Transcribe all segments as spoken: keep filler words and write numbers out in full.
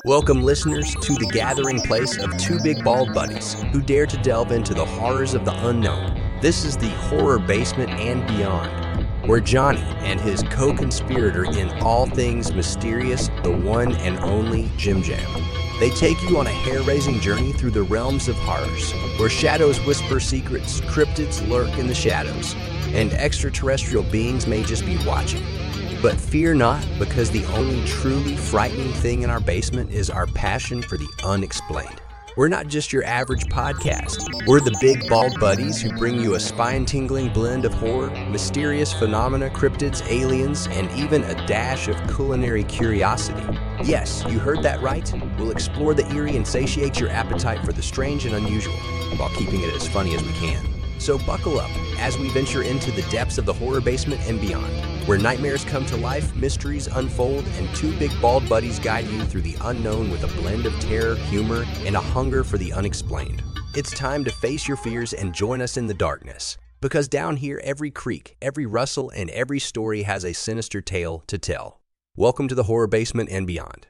Welcome, listeners, to the gathering place of two big bald buddies who dare to delve into the horrors of the unknown. This is the Horror Basement and Beyond, where Johnny and his co-conspirator in all things mysterious, the one and only Jim Jam. They take you on a hair-raising journey through the realms of horrors, where shadows whisper secrets, cryptids lurk in the shadows, and extraterrestrial beings may just be watching. But fear not, because the only truly frightening thing in our basement is our passion for the unexplained. We're not just your average podcast. We're the big bald buddies who bring you a spine-tingling blend of horror, mysterious phenomena, cryptids, aliens, and even a dash of culinary curiosity. Yes, you heard that right. We'll explore the eerie and satiate your appetite for the strange and unusual, while keeping it as funny as we can. So buckle up as we venture into the depths of the Horror Basement and beyond, where nightmares come to life, mysteries unfold, and two big bald buddies guide you through the unknown with a blend of terror, humor, and a hunger for the unexplained. It's time to face your fears and join us in the darkness, because down here every creak, every rustle, and every story has a sinister tale to tell. Welcome to the Horror Basement and beyond.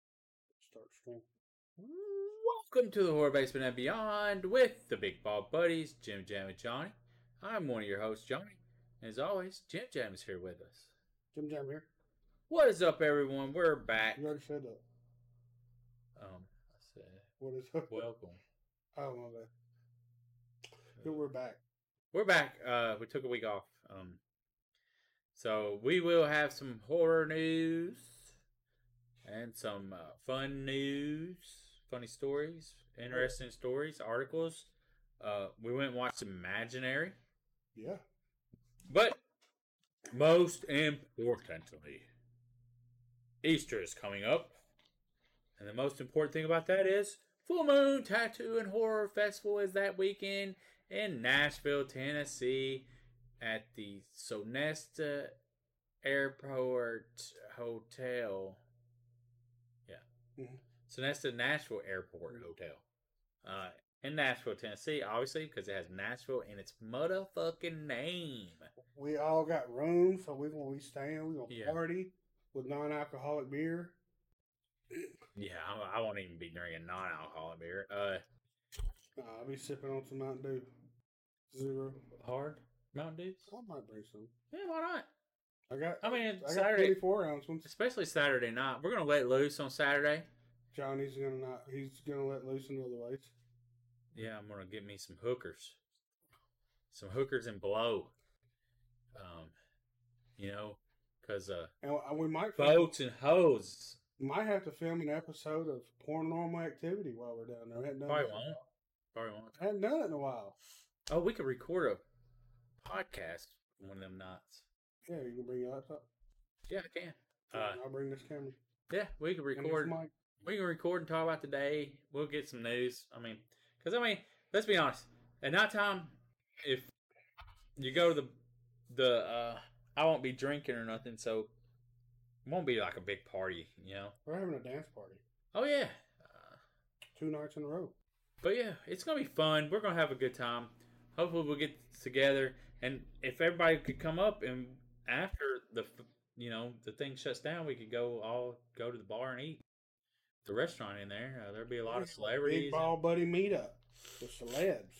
Welcome to the Horror Basement and Beyond with the Big Bald Buddies, Jim Jam and Johnny. I'm one of your hosts, Johnny. As always, Jim Jam is here with us. Jim Jam here. What is up, everyone? We're back. You already said that. Um, I said, What is up? welcome. Oh, my bad. But we're back. We're back. Uh, we took a week off. Um, so we will have some horror news and some uh, fun news, funny stories, interesting stories, articles. Uh, we went and watched Imaginary. Yeah. But most importantly, Easter is coming up. And the most important thing about that is Full Moon Tattoo and Horror Festival is that weekend in Nashville, Tennessee at the Sonesta Airport Hotel. Yeah. Mm-hmm. Sonesta Nashville Airport Hotel. Uh, in Nashville, Tennessee, obviously, because it has Nashville in its motherfucking name. We all got rooms, so we're going to be staying. We're going to Yeah. party with non-alcoholic beer. Yeah, I, I won't even be drinking non-alcoholic beer. Uh, Uh, I'll be sipping on some Mountain Dew. Zero. hard Mountain Dews? I might bring some. Yeah, why not? I got. I mean, I got Saturday, twenty-four ounce ones. especially Saturday night. We're gonna let loose on Saturday. Johnny's gonna not. He's gonna let loose in other ways. Yeah, I'm gonna get me some hookers, some hookers and blow. Um, you know, cause uh, And we might boats and hoes. We might have to film an episode of Paranormal Activity while we're down there. I hadn't done Probably that. won't. Probably won't. I hadn't done it in a while. Oh, we could record a podcast one of them nights. Yeah, you can bring your laptop. Yeah, I can. Uh, I'll bring this camera. yeah, we could And this record. mic. We can record and talk about the day. We'll get some news. I mean, because, I mean, let's be honest. At nighttime, if you go to the, the uh, I won't be drinking or nothing, so it won't be like a big party, you know? We're having a dance party. Oh, yeah. Uh, Two nights in a row. but, yeah, it's going to be fun. We're going to have a good time. Hopefully, we'll get together. And if everybody could come up and after the, you know, the thing shuts down, we could go all go to the bar and eat. The restaurant in there. Uh, there'll be a lot of celebrities. Big ball buddy meetup with celebs.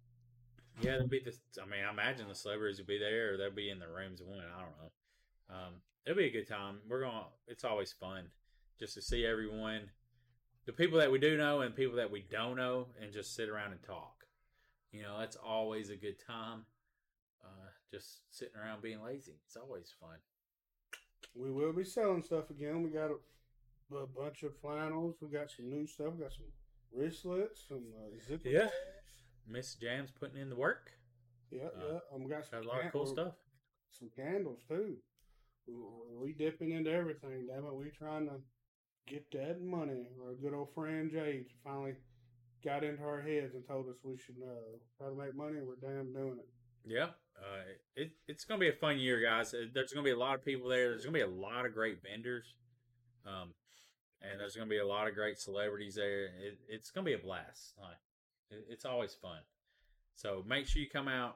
Yeah, there'll be this. I mean, I imagine the celebrities will be there, or they'll be in the rooms when I don't know. Um, it'll be a good time. We're gonna. It's always fun just to see everyone, the people that we do know and people that we don't know, and just sit around and talk. You know, that's always a good time. Uh, just sitting around being lazy. It's always fun. We will be selling stuff again. We got a, a bunch of flannels. We got some new stuff. We got some wristlets, some uh, zipper Yeah. balls. Miss Jam's putting in the work. Yeah, Uh, yeah. Um, we got some Got a lot of can- cool we- stuff. Some candles too. We, we dipping into everything. Damn it, we trying to get that money. Our good old friend Jade finally got into our heads and told us we should uh, try to make money. We're damn doing it. Yeah, uh, it, it's going to be a fun year, guys. Uh, There's going to be a lot of people there. There's going to be a lot of great vendors. Um, and there's going to be a lot of great celebrities there. It, it's going to be a blast. Like, it, it's always fun. So make sure you come out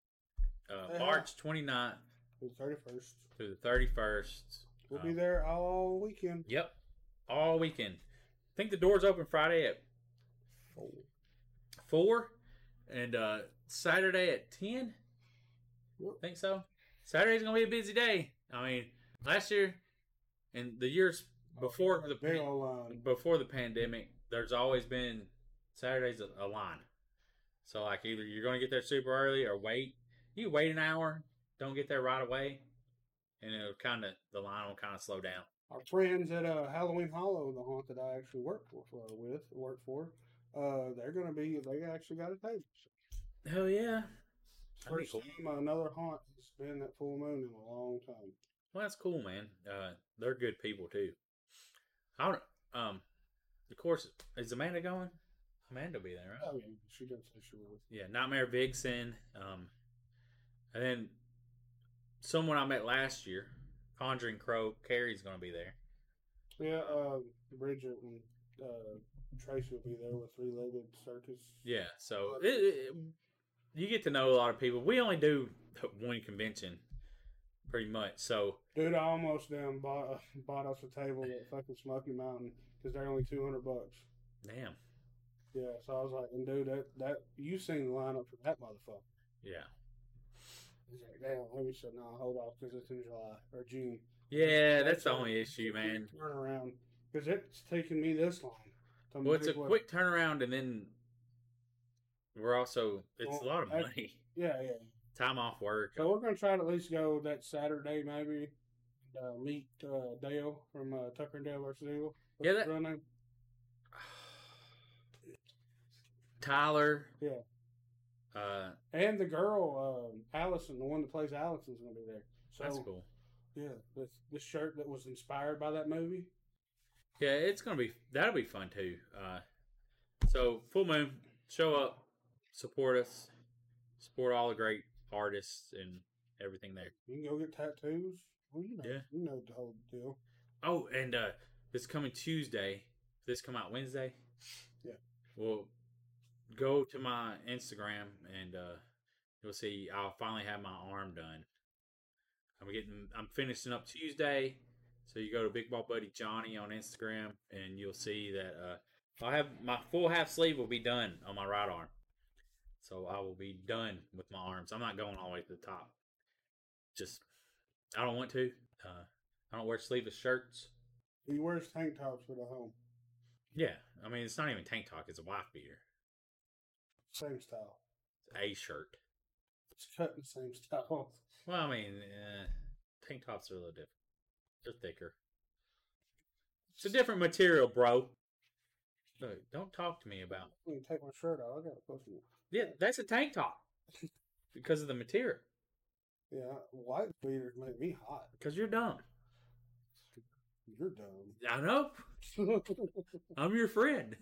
uh, Yeah. March twenty-ninth The thirty-first. through the thirty-first. We'll Um, be there all weekend. Yep, all weekend. think the doors open Friday at Four. four, and uh, Saturday at ten. Yep. Think so. Saturday's gonna be a busy day. I mean, last year and the years before Oh, the big old line. before the pandemic, there's always been Saturdays a, a line. So like either you're gonna get there super early or wait. You wait an hour, don't get there right away, and it'll kind of the line will kind of slow down. Our friends at uh, Halloween Hollow, the haunt that I actually work for, for with work for, uh, they're gonna be. They actually got a table. Hell yeah! That'd be First cool. time another haunt has been at full moon in a long time. Well, that's cool, man. Uh, they're good people too. I don't. Um, of course, is Amanda going? Amanda will be there, right? Oh yeah, she does say she will. Yeah, Nightmare Vixen. Um, and then someone I met last year, Conjuring Crow. Carrie's going to be there. Yeah, uh, Bridget and uh, Tracy will be there with Three Legged Circus. Yeah, so it, it, you get to know a lot of people. We only do one convention, pretty much. So, Dude, I almost damn bought uh, bought us a table at fucking Smoky Mountain because they're only two hundred bucks. damn. Yeah, so I was like, and dude, that that you seen the lineup for that motherfucker? Yeah. He's like, damn. Maybe said, no, hold off because it's in July or June. Yeah, that's the only issue, man. Turn around because it's taking me this long. to Well, it's a make what- quick turnaround, and then we're also, it's a Well, lot of I- money. Yeah, yeah. Time off work. So we're gonna try to at least go that Saturday, maybe. Uh, meet uh, Dale from uh, Tucker and Dale versus Evil. What's Yeah, his that- real name? Tyler. Yeah. Uh, And the girl, um, Allison, the one that plays Allison's gonna be there. So that's cool. yeah, this this shirt that was inspired by that movie. Yeah, it's gonna be that'll be fun too. Uh, so full moon, show up, support us, support all the great artists and everything there. You can go get tattoos. Well, you know, Yeah. you know the whole deal. Oh, and uh, this coming Tuesday, this come out Wednesday. Yeah. Well, go to my Instagram and uh, you'll see I'll finally have my arm done. I'm getting, I'm finishing up Tuesday. So you go to Big Ball Buddy Johnny on Instagram, and you'll see that uh, I'll have my full half sleeve will be done on my right arm. So I will be done with my arms. I'm not going all the way to the top. Just I don't want to. Uh, I don't wear sleeveless shirts. He wears tank tops for the home. Yeah, I mean it's not even tank top; it's a wife beater. Same style. It's a shirt. It's cut in the same style. Well, I mean, uh, tank tops are a little different. They're thicker. It's a different material, bro. Look, don't talk to me about. Let me take my shirt off. I got a pussy. Yeah, that's a tank top because of the material. Yeah, white beaters make me hot. Because you're dumb. You're dumb. I know. I'm your friend.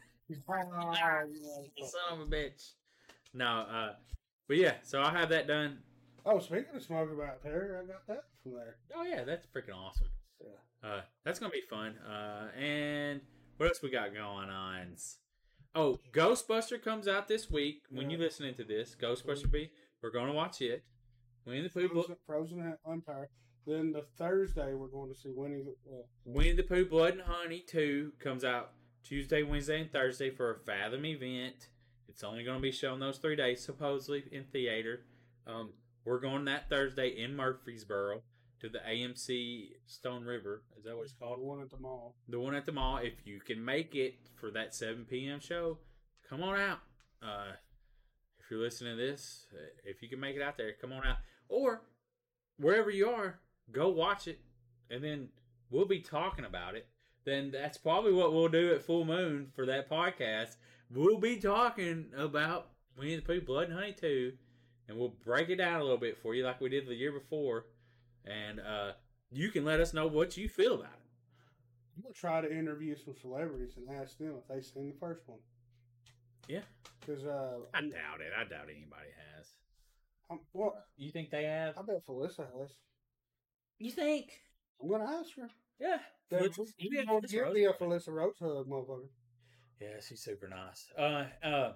Son of a bitch. No, uh, but yeah. So I have that done. Oh, speaking of smoking about there, I got that from there. Oh yeah, that's freaking awesome. Yeah. Uh, that's gonna be fun. Uh, and what else we got going on? Oh, Ghostbuster comes out this week. When Yeah. you listening to this, Ghostbuster B, we're gonna watch it. Winnie the Pooh, Frozen, Frozen Empire. Then the Thursday we're going to see Winnie. the- Uh, Winnie the Pooh, Blood and Honey two comes out Tuesday, Wednesday, and Thursday for a Fathom event. It's only gonna be shown those three days, supposedly in theater. Um, we're going that Thursday in Murfreesboro to the A M C Stone River. Is that what it's the called? one at the mall. The one at the mall. If you can make it for that seven p.m. show, come on out. Uh, if you're listening to this, uh, if you can make it out there, come on out. Or wherever you are, go watch it, and then we'll be talking about it. Then that's probably what we'll do at Full Moon for that podcast. We'll be talking about Winnie the Pooh, Blood and Honey two, and we'll break it down a little bit for you like we did the year before. And uh, you can let us know what you feel about it. I'm gonna try to interview some celebrities and ask them if they seen the first one. Yeah. Because uh, I doubt it. I doubt anybody has. I'm, well, You think they have? I bet Felissa has. You think? I'm gonna ask her. Yeah. That, Felissa- you yeah, gonna Felissa give Rose me a probably. Felissa Rose hug, motherfucker. Yeah, she's super nice. Uh, uh,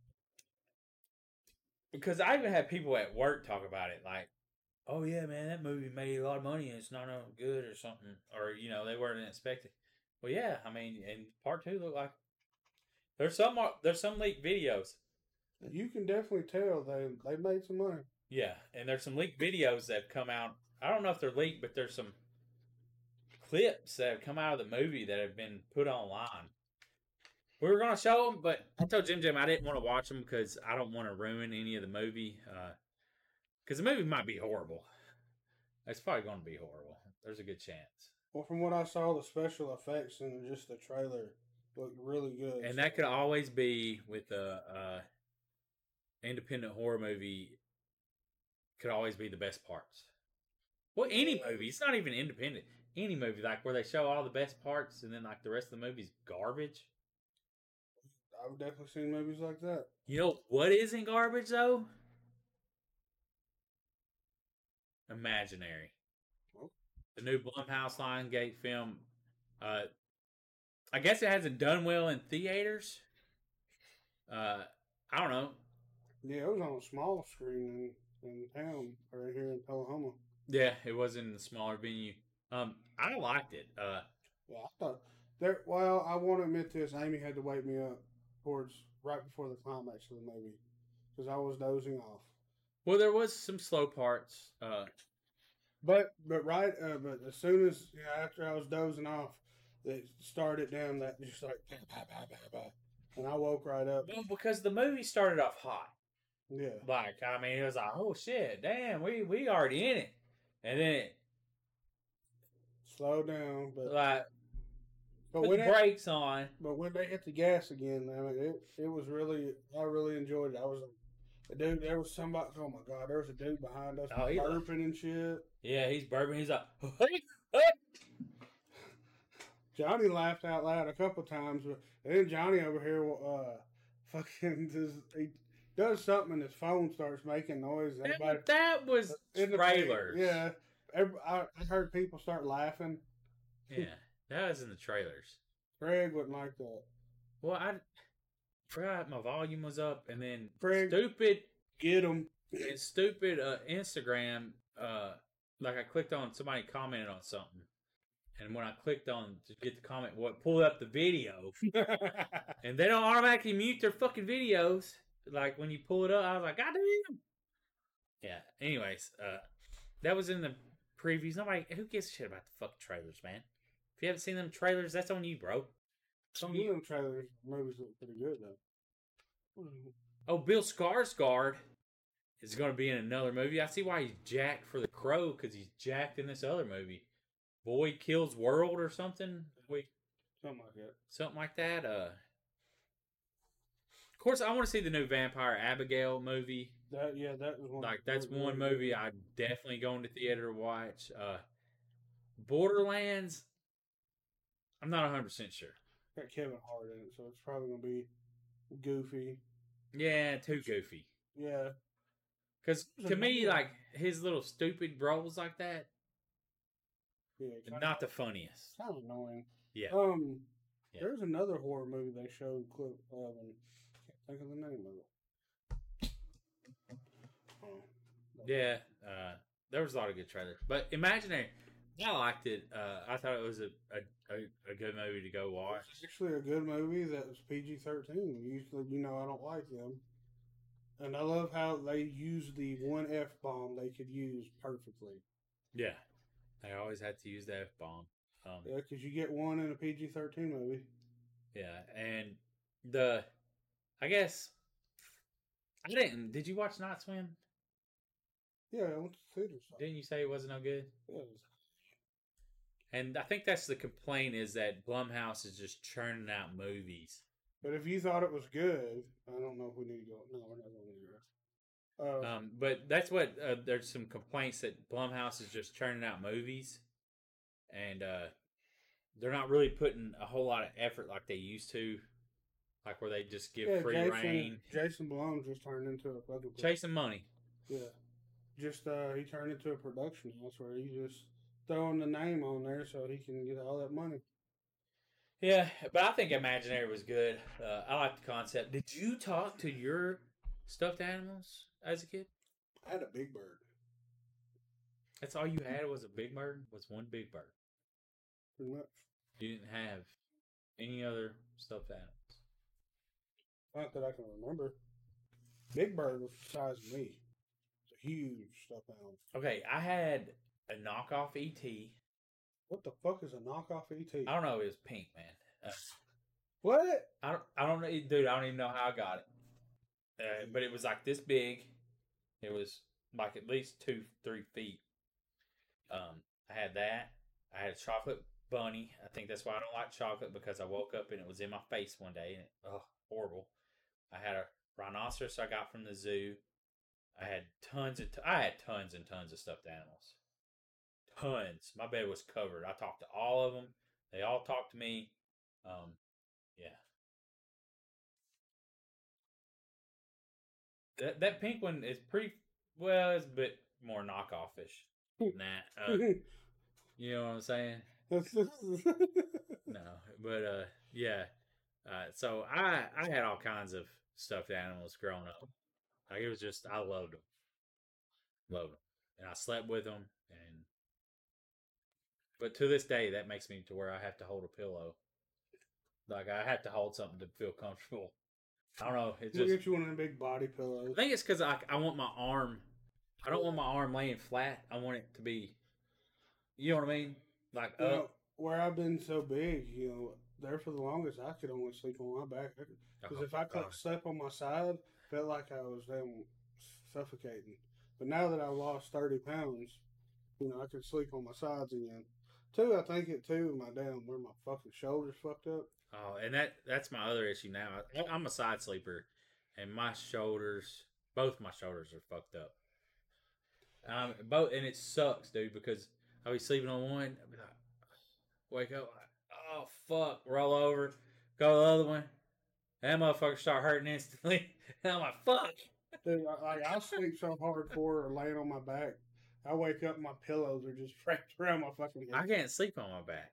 because I even had people at work talk about it, like, "Oh yeah, man, that movie made a lot of money and it's not uh, good or something," or you know, they weren't expecting. Well, yeah, I mean, and part two looked like there's some there's some leaked videos. You can definitely tell they they made some money. Yeah, and there's some leaked videos that have come out. I don't know if they're leaked, but there's some clips that have come out of the movie that have been put online. We were going to show them, but I told Jim Jim I didn't want to watch them because I don't want to ruin any of the movie. Because uh, the movie might be horrible. It's probably going to be horrible. There's a good chance. Well, from what I saw, the special effects and just the trailer looked really good. And so. that could always be with a uh, independent horror movie. Could always be the best parts. Well, any movie. It's not even independent. Any movie, like where they show all the best parts and then like the rest of the movie's garbage. I've definitely seen movies like that. You know what isn't garbage though? Imaginary. Oh. The new Blumhouse Lionsgate film. Uh, I guess it hasn't done well in theaters. Uh, I don't know. Yeah, it was on a small screen in, in town, right here in Tullahoma. Yeah, it was in the smaller venue. Um, I liked it. Uh, yeah, I thought there. Well, I want to admit this. Amy had to wake me up towards right before the climax of the movie because I was dozing off. Well, there was some slow parts. Uh, but but right, uh, but as soon as you know, after I was dozing off, it started down that just like bah, bah, bah, bah, bah, and I woke right up. Well, because the movie started off hot. Yeah, like I mean, it was like, oh shit, damn, we we already in it, and then it slow down, but like but put when the it, brakes on. But when they hit the gas again, I mean, it it was really I really enjoyed it. I was a dude. There was somebody. Oh my god, there was a dude behind us Oh, burping like, and shit. Yeah, he's burping. He's like, Johnny laughed out loud a couple times, but then Johnny over here, uh, fucking just, he does something and his phone starts making noise. Everybody, that was trailers. Yeah, every, I, I heard people start laughing. Yeah, that was in the trailers. Craig wouldn't like that. Well, I forgot my volume was up, and then Craig, stupid get him. And stupid uh, Instagram, uh, like I clicked on somebody commented on something. And when I clicked on to get the comment, what pulled up the video, and they don't automatically mute their fucking videos. Like when you pull it up, I was like, God damn. Yeah. Anyways, uh, that was in the previews. Nobody, who gives a shit about the fucking trailers, man? If you haven't seen them trailers, that's on you, bro. Some of them trailers, movies look pretty good though. Oh, Bill Skarsgård is going to be in another movie. I see why he's jacked for The Crow, because he's jacked in this other movie. Boy Kills World or something. We, something like that. Something like that. Uh, of course, I want to see the new Vampire Abigail movie. That yeah, that was one. Like that's one movie I'm definitely going to theater to watch. Uh, Borderlands. I'm not one hundred percent sure. Got Kevin Hart in it, so it's probably gonna be goofy. Yeah, too goofy. Yeah. Because to me, like his little stupid roles like that. Yeah, not the funniest. Kind of annoying. Yeah. Um, yeah. There's another horror movie they showed clip of, and I can't think of the name of it. Oh, yeah. Uh, there was a lot of good trailers, but Imaginary, I liked it. Uh, I thought it was a, a, a good movie to go watch. It's actually a good movie that was P G thirteen. Usually, you know, I don't like them. And I love how they use the one F bomb they could use perfectly. Yeah. They always had to use the F bomb. Um, yeah, because you get one in a P G thirteen movie. Yeah, and the, I guess, I didn't, did you watch Night Swim? Yeah, I went to the theater. Didn't you say it wasn't no good? Yeah. And I think that's the complaint is that Blumhouse is just churning out movies. But if you thought it was good, I don't know if we need to go. No, we're not going anywhere. Uh, um, but that's what uh, there's some complaints that Blumhouse is just churning out movies, and uh, they're not really putting a whole lot of effort like they used to, like where they just give yeah, free Jason, reign. Jason Blum just turned into a fucking chasing money. Yeah, just uh, he turned into a production house where he just throwing the name on there so he can get all that money. Yeah, but I think Imaginary was good. Uh, I like the concept. Did you talk to your stuffed animals as a kid? I had a big bird. That's all you had was a big bird? Was one big bird? Pretty much. You didn't have any other stuffed animals. Not that I can remember. Big Bird was the size of me. It's a huge stuffed animal. Okay, I had a knockoff E T. What the fuck is a knockoff E T? I don't know. It was pink, man. Uh, What? I don't. I don't know, dude. I don't even know how I got it. Uh, but it was like this big. It was like at least two, three feet. Um, I had that. I had a chocolate bunny. I think that's why I don't like chocolate, because I woke up and it was in my face one day and it, oh, horrible. I had a rhinoceros I got from the zoo. I had tons of. T- I had tons and tons of stuffed animals. Tons. My bed was covered. I talked to all of them. They all talked to me. Um, yeah. That that pink one is pretty well. It's a bit more knockoffish than that. Uh, you know what I'm saying? No, but uh, yeah. Uh, so I I had all kinds of stuffed animals growing up. Like it was just I loved them, loved them, and I slept with them. And but to this day, that makes me to where I have to hold a pillow. Like I have to hold something to feel comfortable. I don't know. It We'll just. get you one of them big body pillows. I think it's because I I want my arm. I don't want my arm laying flat. I want it to be. You know what I mean? Like You up. know, where I've been so big, you know, there for the longest, I could only sleep on my back. Because Oh, if I God. could sleep on my side, felt like I was damn suffocating. But now that I lost thirty pounds, you know, I can sleep on my sides again. Two, I think it too, my damn, where my fucking shoulders fucked up. Oh, and that that's my other issue now. I, I'm a side sleeper, and my shoulders, both my shoulders are fucked up. Um, both, and it sucks, dude, because I'll be sleeping on one, I'll be like, wake up, like, oh fuck, roll over, go to the other one, and that motherfucker start hurting instantly, and I'm like, fuck. Dude, I, like, I sleep so hardcore or laying on my back, I wake up, my pillows are just wrapped around my fucking head. I can't sleep on my back.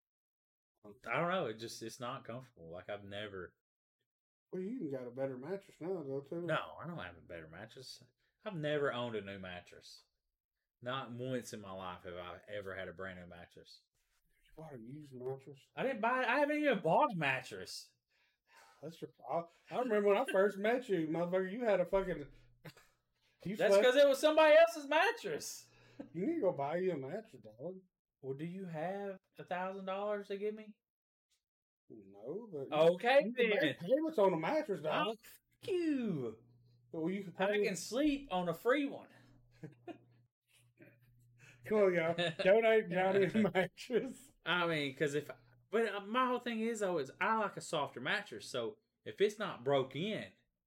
I don't know. It just it's not comfortable. Like I've never. Well, you even got a better mattress now, though, too. No, I don't have a better mattress. I've never owned a new mattress. Not once in my life have I ever had a brand new mattress. You bought a used mattress? I didn't buy. I haven't even bought a mattress. That's your. I, I remember when I first met you, motherfucker. You had a fucking. You That's slept- because it was somebody else's mattress. You need to go buy you a mattress, dog. Well, do you have a thousand dollars to give me? No, but Okay, you can then. make payments on a mattress, Oh, dog. fuck you. Well, you can I pay. can sleep on a free one. Come on, y'all. Donate Johnny a mattress. I mean, because if, but uh, my whole thing is though is I like a softer mattress. So if it's not broke in,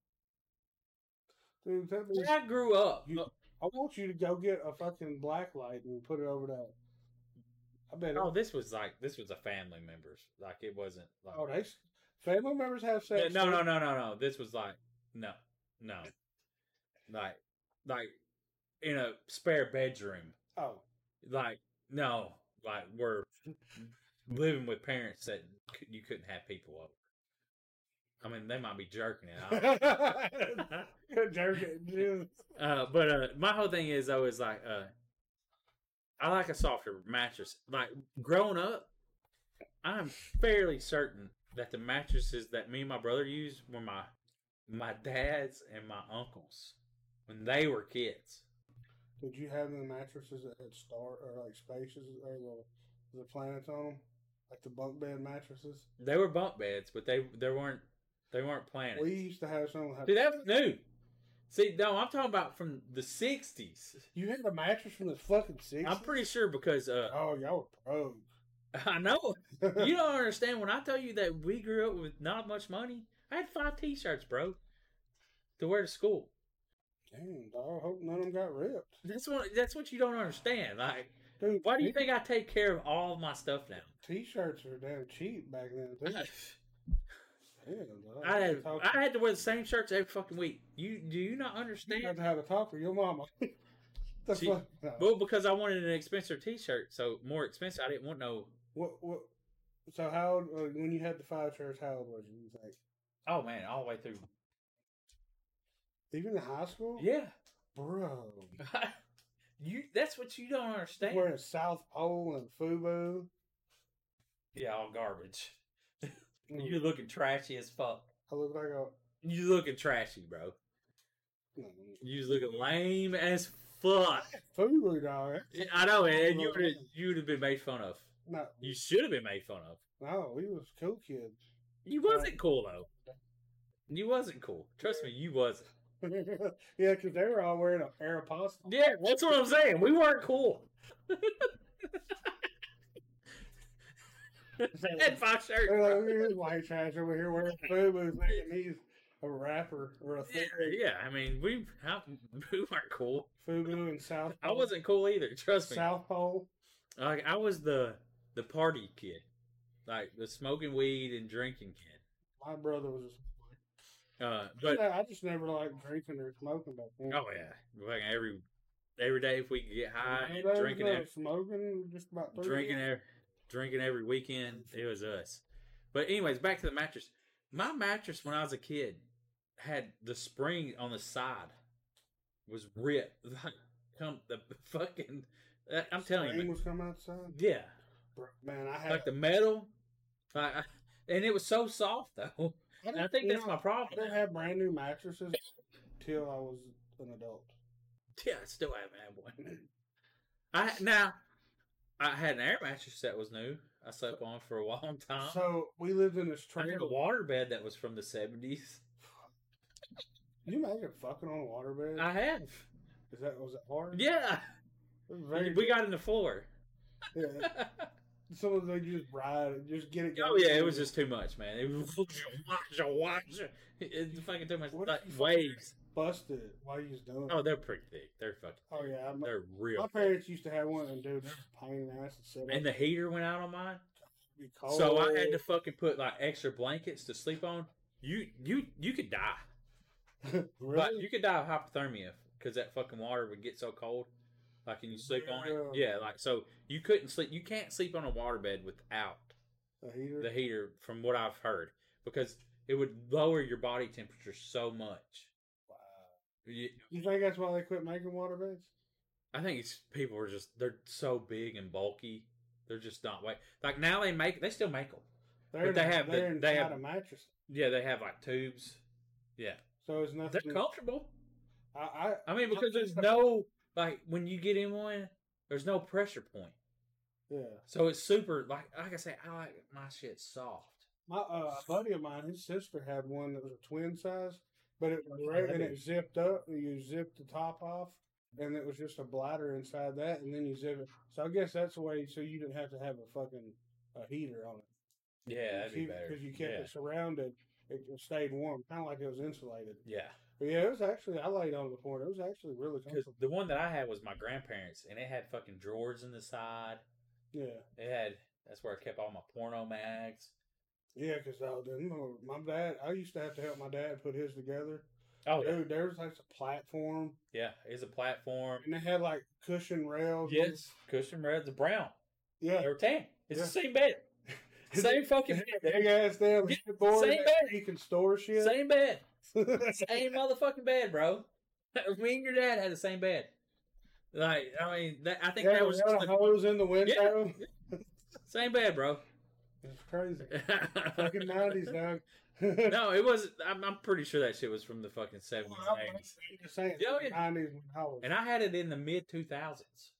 Dude, that means I grew up. you, I want you to go get a fucking black light and put it over that. I bet. Oh, it, this was like this was a family member's. Like it wasn't. Like, oh, they family members have sex. Yeah, no, too? no, no, no, no. This was like no, no, like like in a spare bedroom. Oh, Like no, like we're living with parents that c- you couldn't have people over. I mean, they might be jerking it out. jerking. uh, but uh, my whole thing is though is like uh, I like a softer mattress. Like growing up, I'm fairly certain that the mattresses that me and my brother used were my my dad's and my uncle's when they were kids. Did you have the mattresses that had star or like spaces or the the planets on them, like the bunk bed mattresses? They were bunk beds, but they they weren't they weren't planets. We used to have some. That had, See, that was new. See, no, I'm talking about from the sixties. you had a mattress from the fucking sixties? I'm pretty sure because uh, Oh, y'all were pros. I know you don't understand when I tell you that we grew up with not much money. I had five T-shirts, bro, to wear to school. Damn, dog. I hope none of them got ripped. That's what that's what you don't understand. Like, Dude, why do you t- think I take care of all of my stuff now? T-shirts are damn cheap back then, too. Damn, dog. I had Talk- I had to wear the same shirts every fucking week. You do you not You have understand? to have a talk with your mama. the She- fuck? No. Well, because I wanted an expensive T-shirt, so more expensive. I didn't want no. What, what, so how old, uh, when you had the five shirts, how old was you, you think? Oh man, all the way through. Even in high school? Yeah, Bro. you. That's what you don't understand. Wearing South Pole and FUBU. Yeah, all garbage. You looking trashy as fuck. I look like a. You looking trashy, bro. No, You looking lame as fuck. food, dog. Yeah, I know, and you would you would have been made fun of. No, You should have been made fun of. no, we was cool kids. You wasn't cool though. You wasn't cool. Trust me, you wasn't. Yeah, because they were all wearing a Aeropostale. Yeah, that's what I'm saying. We weren't cool. Had five shirts. They're like, look at this white trash over here wearing food boots thinking he's a rapper or a Yeah, yeah, I mean, we how, we weren't cool. Fubu and South. I wasn't cool either. Trust me. South Pole. Like I was the the party kid, like the smoking weed and drinking kid. My brother was. Uh, but I just never liked drinking or smoking back then. oh yeah, like every every day if we could get high, Nowadays, and drinking, uh, every, smoking just about three drinking, years. every, drinking every weekend. It was us. But anyways, back to the mattress. My mattress when I was a kid had the spring on the side was ripped. Like, come the fucking. I'm telling Spring you, was coming outside. yeah, Bro, man, I had like the metal, like, I, and it was so soft though. And I think you that's know, my problem. I didn't have brand new mattresses till I was an adult. Yeah, I still haven't had one. I now I had an air mattress that was new. I slept on for a long time. So we lived in this I had trailer. a water bed that was from the seventies. Can you imagine fucking on a waterbed? I have. Is that was it hard? Yeah. It was very. We got in the floor. Yeah. Some of them just ride it, just get it. Oh yeah, it was just too much, man. It was it's fucking too much What like, if you waves. busted it while you was doing it. Oh, they're pretty thick. They're fucking. Oh yeah, my, They're real. my parents used to have one, and dude, they're a pain in the ass to sit And the heater went out on mine, be cold. so I had to fucking put like extra blankets to sleep on. You you you could die. really? But you could die of hypothermia because that fucking water would get so cold. Like, can you sleep on it? Yeah, like, so you couldn't sleep. You can't sleep on a waterbed without a heater. the heater, from what I've heard, because it would lower your body temperature so much. Wow. You, You think that's why they quit making waterbeds? I think it's people are just, they're so big and bulky. They're just not like, like now they make, they still make them. They're But they have the- they're they inside have- a mattress, Yeah, they have like tubes. Yeah. so it's nothing. They're comfortable. I, I I mean, because there's no, like, when you get in one, there's no pressure point. yeah. So it's super, like like I say, I like my shit soft. My uh, a buddy of mine, his sister had one that was a twin size, but it was right and heavy. it zipped up. And you zipped the top off, and it was just a bladder inside that, and then you zip it. So I guess that's the way. So you didn't have to have a fucking a heater on it. Yeah, that'd be better. Because you kept yeah. it surrounded. It it stayed warm, kind of like it was insulated. Yeah, But yeah, it was actually. I laid on it before. It was actually really because comfortable. the one that I had was my grandparents, and it had fucking drawers in the side. Yeah, It had, that's where I kept all my porno mags. yeah. Because I didn't. My dad. I used to have to help my dad put his together. Oh, yeah. Dude, there was like a platform, Yeah, it's a platform. and they had like cushion rails. Yes, cushion reds are brown. Yeah. They were tan. It's Yeah. the same bed. Same fucking bed. Big ass damn Yeah, board same that bed. you can store shit. Same bed. Same motherfucking bed, bro. Me and your dad had the same bed. Like, I mean, that, I think Yeah, that was was just a the, hose in the window. same bed, bro. It's crazy. Fucking nineties, dog. No, it was. I'm, I'm pretty sure that shit was from the fucking seventies Well, and I'm eighties. just saying, Yeah, yeah. nineties when I was. And I had it in the mid two thousands.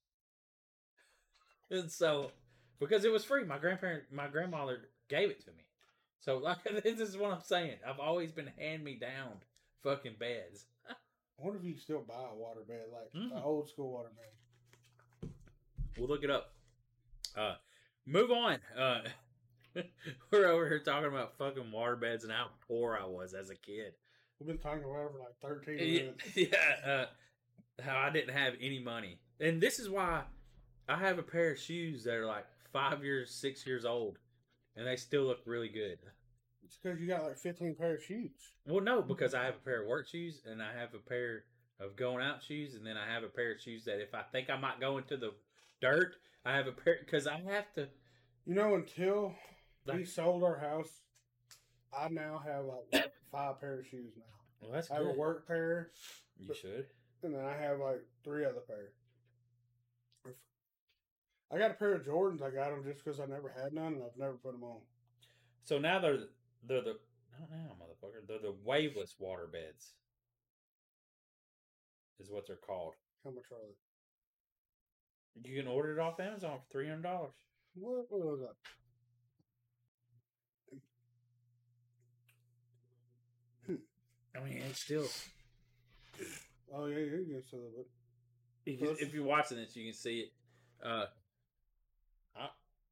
And so, because it was free, my grandparent, my grandmother gave it to me. So, like, this is what I'm saying. I've always been hand me down fucking beds. I wonder if you can still buy a waterbed, like Mm. an old school waterbed. We'll look it up. Uh, move on. Uh, we're over here talking about fucking waterbeds and how poor I was as a kid. We've been talking about it for like thirteen Yeah, minutes. yeah, uh, how I didn't have any money. And this is why I have a pair of shoes that are like five years, six years old, and they still look really good. It's because you got like fifteen pair of shoes. Well, no, because I have a pair of work shoes, and I have a pair of going out shoes, and then I have a pair of shoes that if I think I might go into the dirt, I have a pair, because I have to. You know, until we Like- sold our house, I now have like five pair of shoes now. Well, that's I have a good. work pair, You should. and then I have like three other pair. I got a pair of Jordans. I got them just because I never had none, and I've never put them on. So now they're they're the not now, motherfucker. They're the waveless water beds. Is what they're called. How much are they? You can order it off Amazon for three hundred dollars. What, what was that? I mean, it's still. Oh yeah, you can still it. If, you, if you're watching this, you can see it. Uh, I,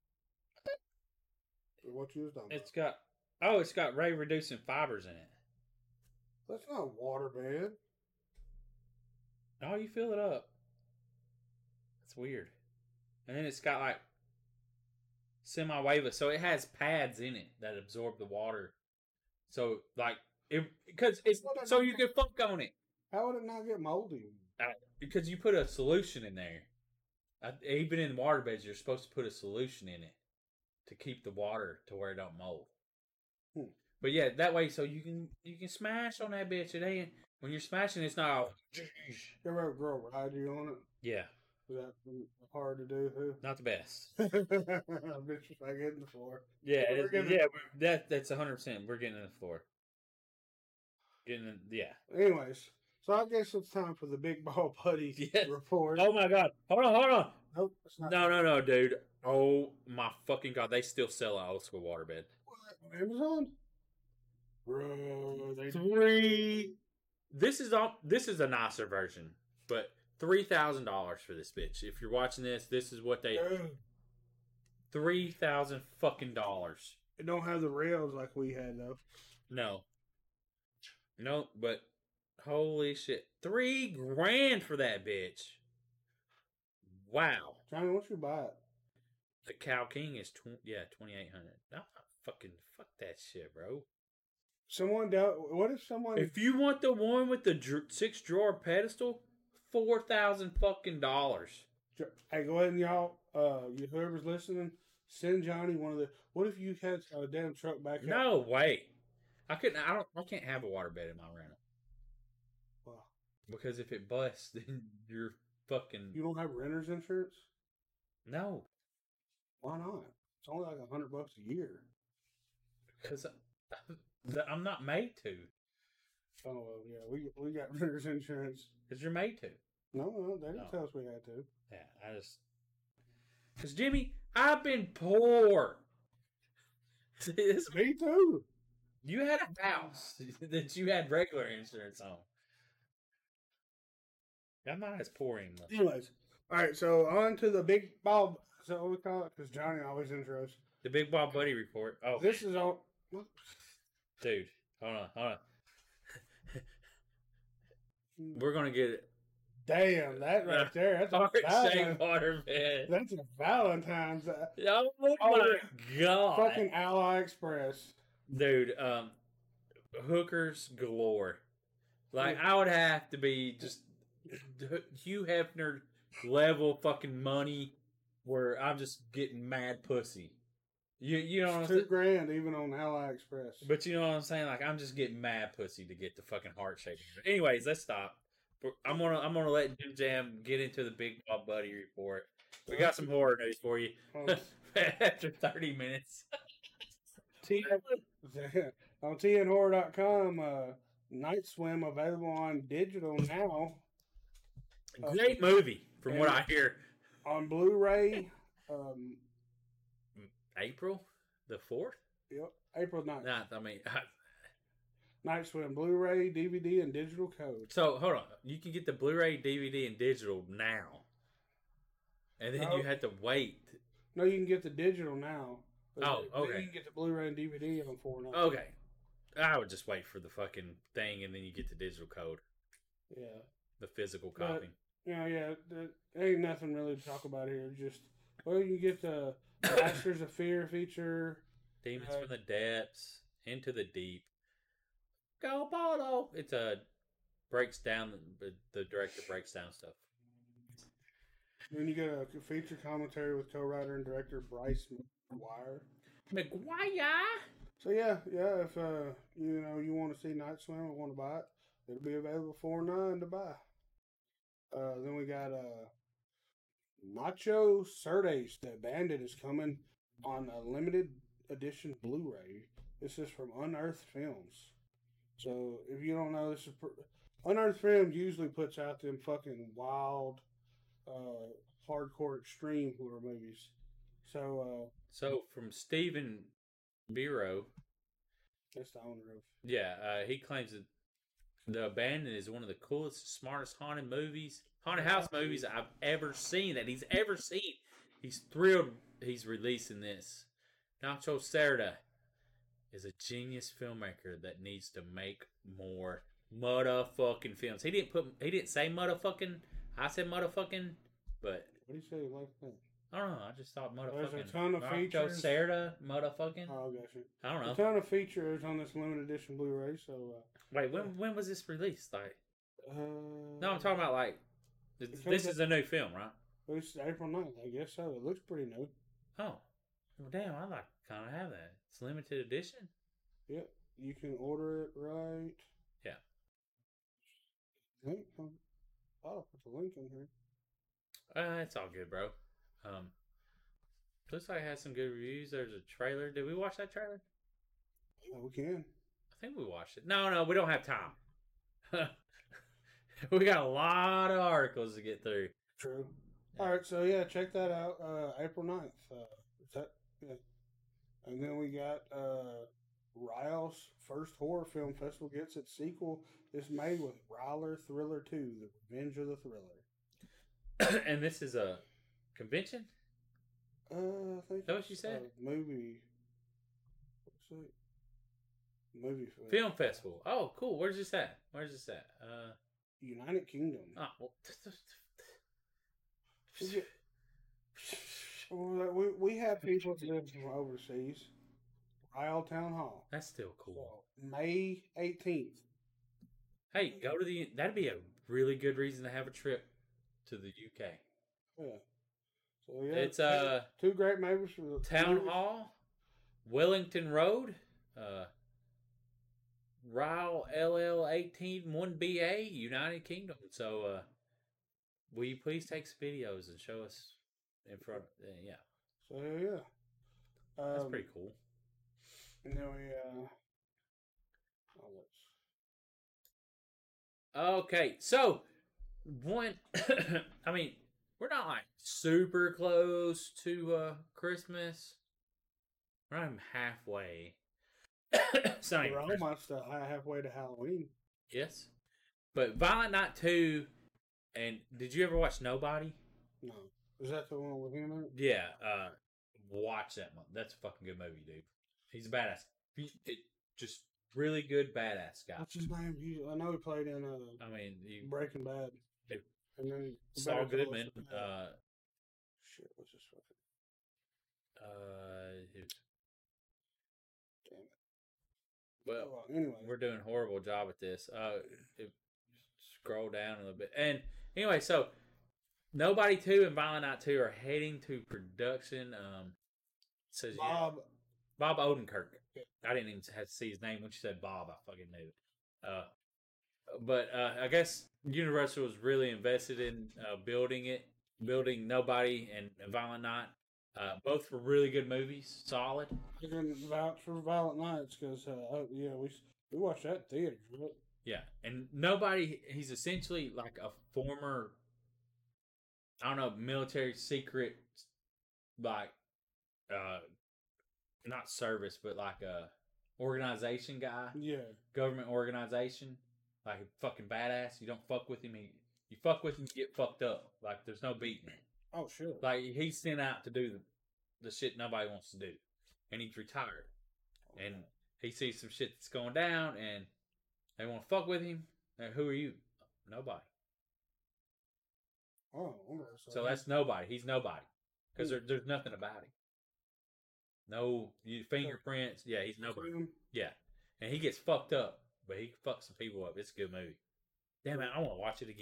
what you was talking it's got oh, it's got ray reducing fibers in it. That's not a water bed. Oh, you fill it up. That's weird. And then it's got like semi-waveless, so it has pads in it that absorb the water. So like it because it's so you can fuck on it. How would it not get moldy? Uh, because you put a solution in there. Uh, even in water beds, you're supposed to put a solution in it to keep the water to where it don't mold. Hmm. But yeah, that way, so you can you can smash on that bitch. It ain't when you're smashing, it's not all. You ever have a girl ride you on it? Yeah. Is that hard to do too? Not the best. I bet you if I get in the floor. Yeah, We're it, getting- yeah, that that's a hundred percent. We're getting in the floor. Getting in, yeah. Anyways, so I guess it's time for the Big Ball Buddy Yes. report. Oh my god! Hold on, hold on. Nope, it's not. No, no, no, dude. Oh my fucking god! They still sell an old school waterbed. What, on Amazon? Bro, they Three. This is all. This is a nicer version, but three thousand dollars for this bitch. If you're watching this, this is what they. Dude, Three thousand fucking dollars. it don't have the rails like we had though. No. No, but holy shit, three grand for that bitch. Wow. Johnny, once you buy it, The Cow King is tw- yeah twenty eight hundred. No, fucking fuck that shit, bro. someone down. What if someone? If you want the one with the dr- six drawer pedestal, four thousand fucking dollars. Hey, go ahead and y'all, uh, you- whoever's listening, send Johnny one of the. What if you had a damn truck back? up? No way. I couldn't. I don't. I can't have a waterbed in my rental Wow. because if it busts, then you're fucking You don't have renter's insurance? no. Why not? It's only like a hundred bucks a year. Because I'm not made to. Oh well, yeah, we we got renter's insurance. Because you're made to. No, no, they didn't No. tell us we had to. Yeah, I just. Because Jimmy, I've been poor. See, this- Me too. you had a house that you had regular insurance on. I'm not as poor anymore. Anyways, all right. So on to the big ball. Is that what we call it? Because Johnny always intros. The Big Bob Buddy report. Oh, This is all. dude, hold on, hold on. We're gonna get it. Damn, that right there. That's a Heart Valentine, shaped water bed. that's a Valentine's. Uh, Oh my Oh, god, fucking Ally Express. dude. Um, hookers galore. Like I would have to be just Hugh Hefner level fucking money, where I'm just getting mad pussy. You you know what I'm Two saying? grand even on Ally Express. But you know what I'm saying? Like I'm just getting mad pussy to get the fucking heart shape. Anyways, let's stop. I'm gonna I'm gonna let Jim Jam get into the Big Bob Buddy report. We got some horror news for you Um, after thirty minutes. T- on T N horror dot com, uh, Night Swim available on digital now. Great movie, from what I hear. On Blu-ray. Um, April the fourth? yep, April ninth. Nah, I mean, I, Night Swim Blu-ray, D V D, and digital code. so hold on. You can get the Blu-ray, D V D, and digital now, and then No. you had to wait. No, you can get the digital now. But Oh, then okay. You can get the Blu-ray and D V D on four ninety. Okay, I would just wait for the fucking thing, and then you get the digital code, Yeah. the physical But- copy. Yeah, yeah. There ain't nothing really to talk about here. Just, well, you can get the Masters of Fear feature. Demons uh, from the depths, into the deep. Go Polo! It's a breaks down. The, the director breaks down stuff. Then you get a feature commentary with co-writer and director Bryce McGuire. McGuire. So yeah, yeah. If uh, you know you want to see Night Swim or want to buy it, it'll be available four nine to buy. Uh, then we got uh, Nacho Cerdes, the Bandit, is coming on a limited edition Blu-ray. This is from Unearthed Films. So if you don't know, this is pr- Unearthed Films usually puts out them fucking wild, uh, hardcore extreme horror movies. So uh, So from Stephen Biro, that's the owner of. yeah, uh, he claims that The Abandoned is one of the coolest, smartest haunted movies, haunted house movies I've ever seen. That he's ever seen. He's thrilled. He's releasing this. Nacho Cerda is a genius filmmaker that needs to make more motherfucking films. He didn't put. He didn't say motherfucking. I said motherfucking, but What do you say like that? I don't know. I just thought motherfucking. There's a ton of Nacho features. Cerda, motherfucking. Oh, I got you. I don't A know. ton of features on this limited edition Blu-ray. So, uh, Wait, when when was this released? Like, uh, no, I'm talking about like. This, It this comes is a new film, right? it's April ninth, I guess so. It looks pretty new. Oh, well, damn! I like kind of have that. It's limited edition. Yep, you can order it right. Yeah. Link. I'll put the link in here. Uh, it's all good, bro. Um, looks like it has some good reviews. There's a trailer. Did we watch that trailer? Yeah, we can. I think we watched it. No, no, we don't have time. We got a lot of articles to get through. True. All right, so yeah, check that out. Uh, April ninth. Uh, is that yeah? And then we got uh, Ryle's first horror film festival gets its sequel. It's made with Ryler Thriller two, The Revenge of the Thriller. And this is a convention? Uh, I think Is that what it's you said? a movie. What's it? Movie film. Film festival. Oh, cool. Where's this at? Where's this at? Uh, United Kingdom. oh, well, Well, we we have people that live from overseas. Ryle Town Hall. that's still cool. So, May eighteenth. Hey, go to the. That'd be a really good reason to have a trip to the U K. Yeah. So yeah, It's uh two great movies for the Town movies. Hall, Wellington Road, uh, Ryle L L eighteen one B A, United Kingdom. So, uh, will you please take some videos and show us in front? Uh, yeah, So yeah, that's um, pretty cool. And then we uh, oh, let's Okay, so one, I mean, we're not like super close to uh Christmas. We're not even halfway. It's not even we're Christmas. almost uh, halfway to Halloween. Yes, but Violent Night two. And did you ever watch Nobody? No, is that the one with him in it? Yeah, uh, watch that one. That's a fucking good movie, dude. He's a badass. He, it, just really good badass guy. What's his name? He, I know he played in uh, I mean, you, Breaking Bad. It- And then Saul Better Call Goodman. Saul. Uh, Shit, what's his fucking uh, it was- damn it? well, Oh, well, anyway, we're doing a horrible job at this. Uh, it, scroll down a little bit. And anyway, so Nobody two and Violent Night two are heading to production. Um, it says yeah, Bob. Bob Odenkirk. I didn't even have to see his name when she said Bob. I fucking knew it. Uh, but uh, I guess Universal was really invested in uh, building it, building Nobody and, and Violent Night. Uh, both were really good movies, solid. I can vouch for Violent Nights because uh, oh, yeah, we we watched that in theaters. Right? Yeah, and Nobody, he's essentially like a former, I don't know, military secret, like, uh, not service, but like a organization guy, Yeah, government organization, like a fucking badass. You don't fuck with him, he, you fuck with him, you get fucked up. Like, there's no beating him. oh sure. Like, he's sent out to do the, the shit nobody wants to do, and he's retired, and he sees some shit that's going down, and they want to fuck with him. And who are you? Nobody. Oh, okay. So that's nobody. He's nobody because there, there's nothing about him. No you, fingerprints. Yeah, he's nobody. Him. Yeah, and he gets fucked up, but he fucks some people up. It's a good movie. Damn it, I want to watch it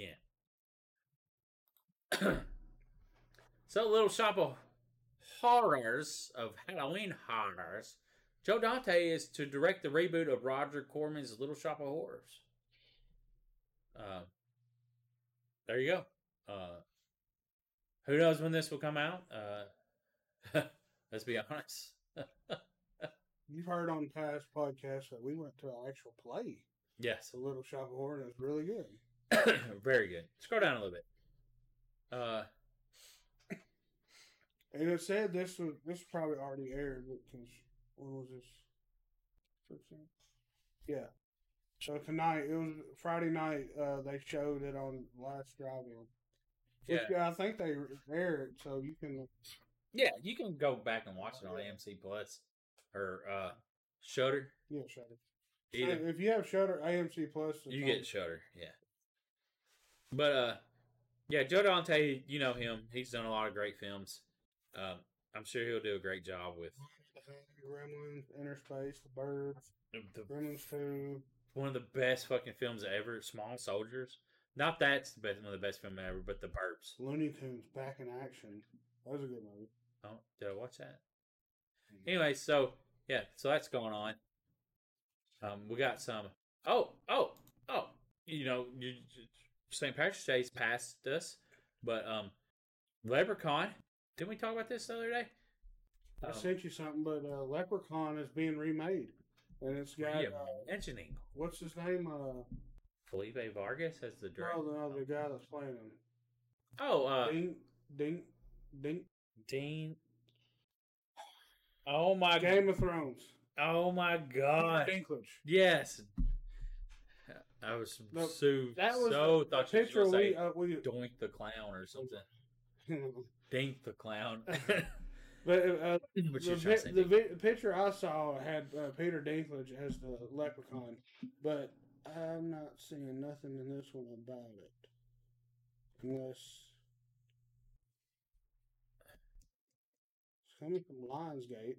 again. So, Little Shop of Horrors, of Halloween Horrors, Joe Dante is to direct the reboot of Roger Corman's Little Shop of Horrors. Uh, there you go. Uh, Who knows when this will come out? Uh, let's be honest. You've heard on past podcasts that we went to an actual play. Yes. The Little Shop of Horror, and it's really good. Very good. Scroll down a little bit. Uh, and it said this was this probably already aired because when was this? fifteen? Yeah. So tonight it was Friday night. Uh, they showed it on Last Drive-In. Which, yeah. I think they aired, so you can. Yeah, you can go back and watch it on A M C Plus or uh, Shudder. Yeah, Shudder. Either. If you have Shudder, A M C Plus, you get Shudder. Yeah. But uh, yeah, Joe Dante, you know him. He's done a lot of great films. Um, I'm sure he'll do a great job with Gremlins, Inner Space, The Birds, the, Gremlins two. One of the best fucking films ever. Small Soldiers. Not that's the best, one of the best films ever, but The Burbs. Looney Tunes back in action. That was a good movie. Oh, did I watch that? Anyway, so yeah, so that's going on. Um, we got some. Oh, oh, oh. You know, you, Saint Patrick's Day's passed us, but um, Leprechaun. Didn't we talk about this the other day? I um, sent you something, but uh, Leprechaun is being remade, and it's got uh, mentioning. What's his name? Uh, Felipe Vargas as the director. No, no, the guy that's playing him. Oh, uh, Dean, Dean, Dean, Dean. Oh my! Game of Thrones. Oh my God! Dinklage. Yes. I was no, so that was so the, thought the you were going to say we, uh, we, Doink the Clown or something. Dink the Clown. But uh, the, the, the picture I saw had uh, Peter Dinklage as the Leprechaun, but I'm not seeing nothing in this one about it. Unless it's coming from Lionsgate.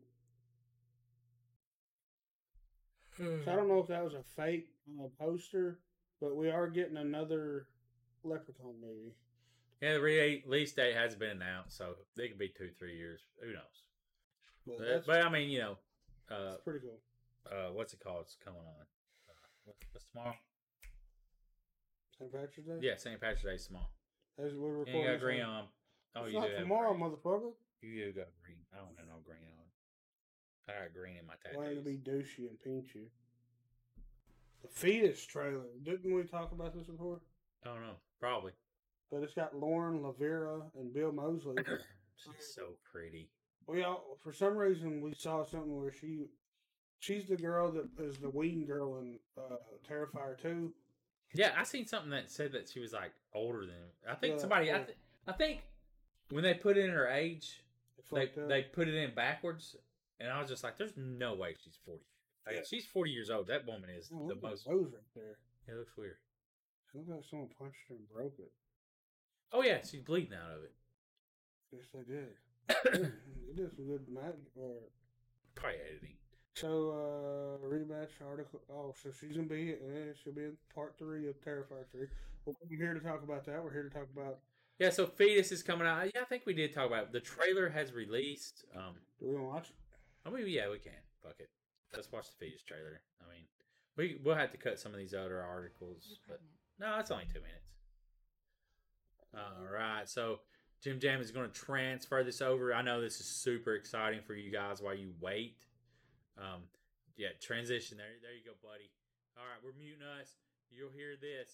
So I don't know if that was a fake uh, poster, but we are getting another Leprechaun movie. Yeah, the release date has been announced, so they could be two, three years. Who knows? Well, but, but I mean, you know, uh, it's pretty cool. Uh, what's it called? It's coming on. Uh, what's tomorrow? Saint Patrick's Day. Yeah, Saint Patrick's Day tomorrow. As we're recording, you got green on. Oh, it's you not do tomorrow, have motherfucker. You do got green. I don't have no green on. I got green in my tattoos. Wanting to be douchey and pinchy. The Fetus trailer. Didn't we talk about this before? I don't know. Probably. But it's got Lauren Lavera and Bill Moseley. She's so pretty. Well, yeah, for some reason we saw something where she, she's the girl that is the Ween girl in uh, Terrifier two. Yeah, I seen something that said that she was like older than. I think yeah, somebody. yeah. I, th- I think when they put in her age, they up. they put it in backwards, and I was just like, "There's no way she's forty. Like, yeah. She's forty years old. That woman is oh, the most." Nose right there. It looks weird. It looks like someone punched her and broke it. Oh yeah, she's bleeding out of it. Yes, they did. It did some good magic. Or probably editing. So uh, rematch article. Oh, so she's gonna be. Uh, she'll be in part three of Terrifier three. Well, we're here to talk about that. We're here to talk about. Yeah, so Fetus is coming out. Yeah, I think we did talk about it. The trailer has released. Um, Do we want to watch it? I mean, yeah, we can. Fuck it. Let's watch the Fetus trailer. I mean, we we'll have to cut some of these other articles, but no, it's only two minutes. All right, so Jim Jam is going to transfer this over. I know this is super exciting for you guys while you wait. Um, yeah, transition there. There you go, buddy. All right, we're muting us. You'll hear this.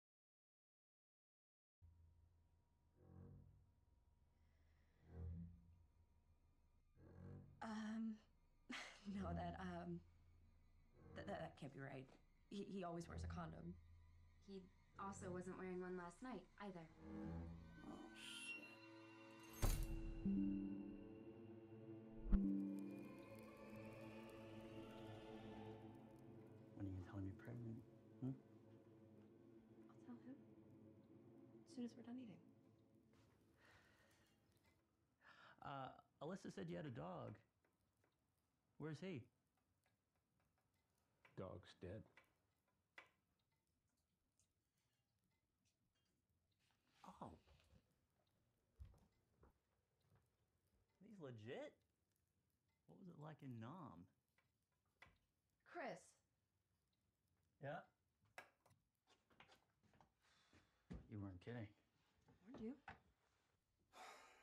Um, no, that um, that that, that can't be right. He he always wears a condom. He also wasn't wearing one last night either. Oh shit. When are you gonna tell him you're pregnant? Hmm? I'll tell him as soon as we're done eating. Uh, Alyssa said you had a dog. Where's he? Dog's dead. Oh. He's legit? What was it like in Nam? Chris. Yeah? You weren't kidding. Weren't you?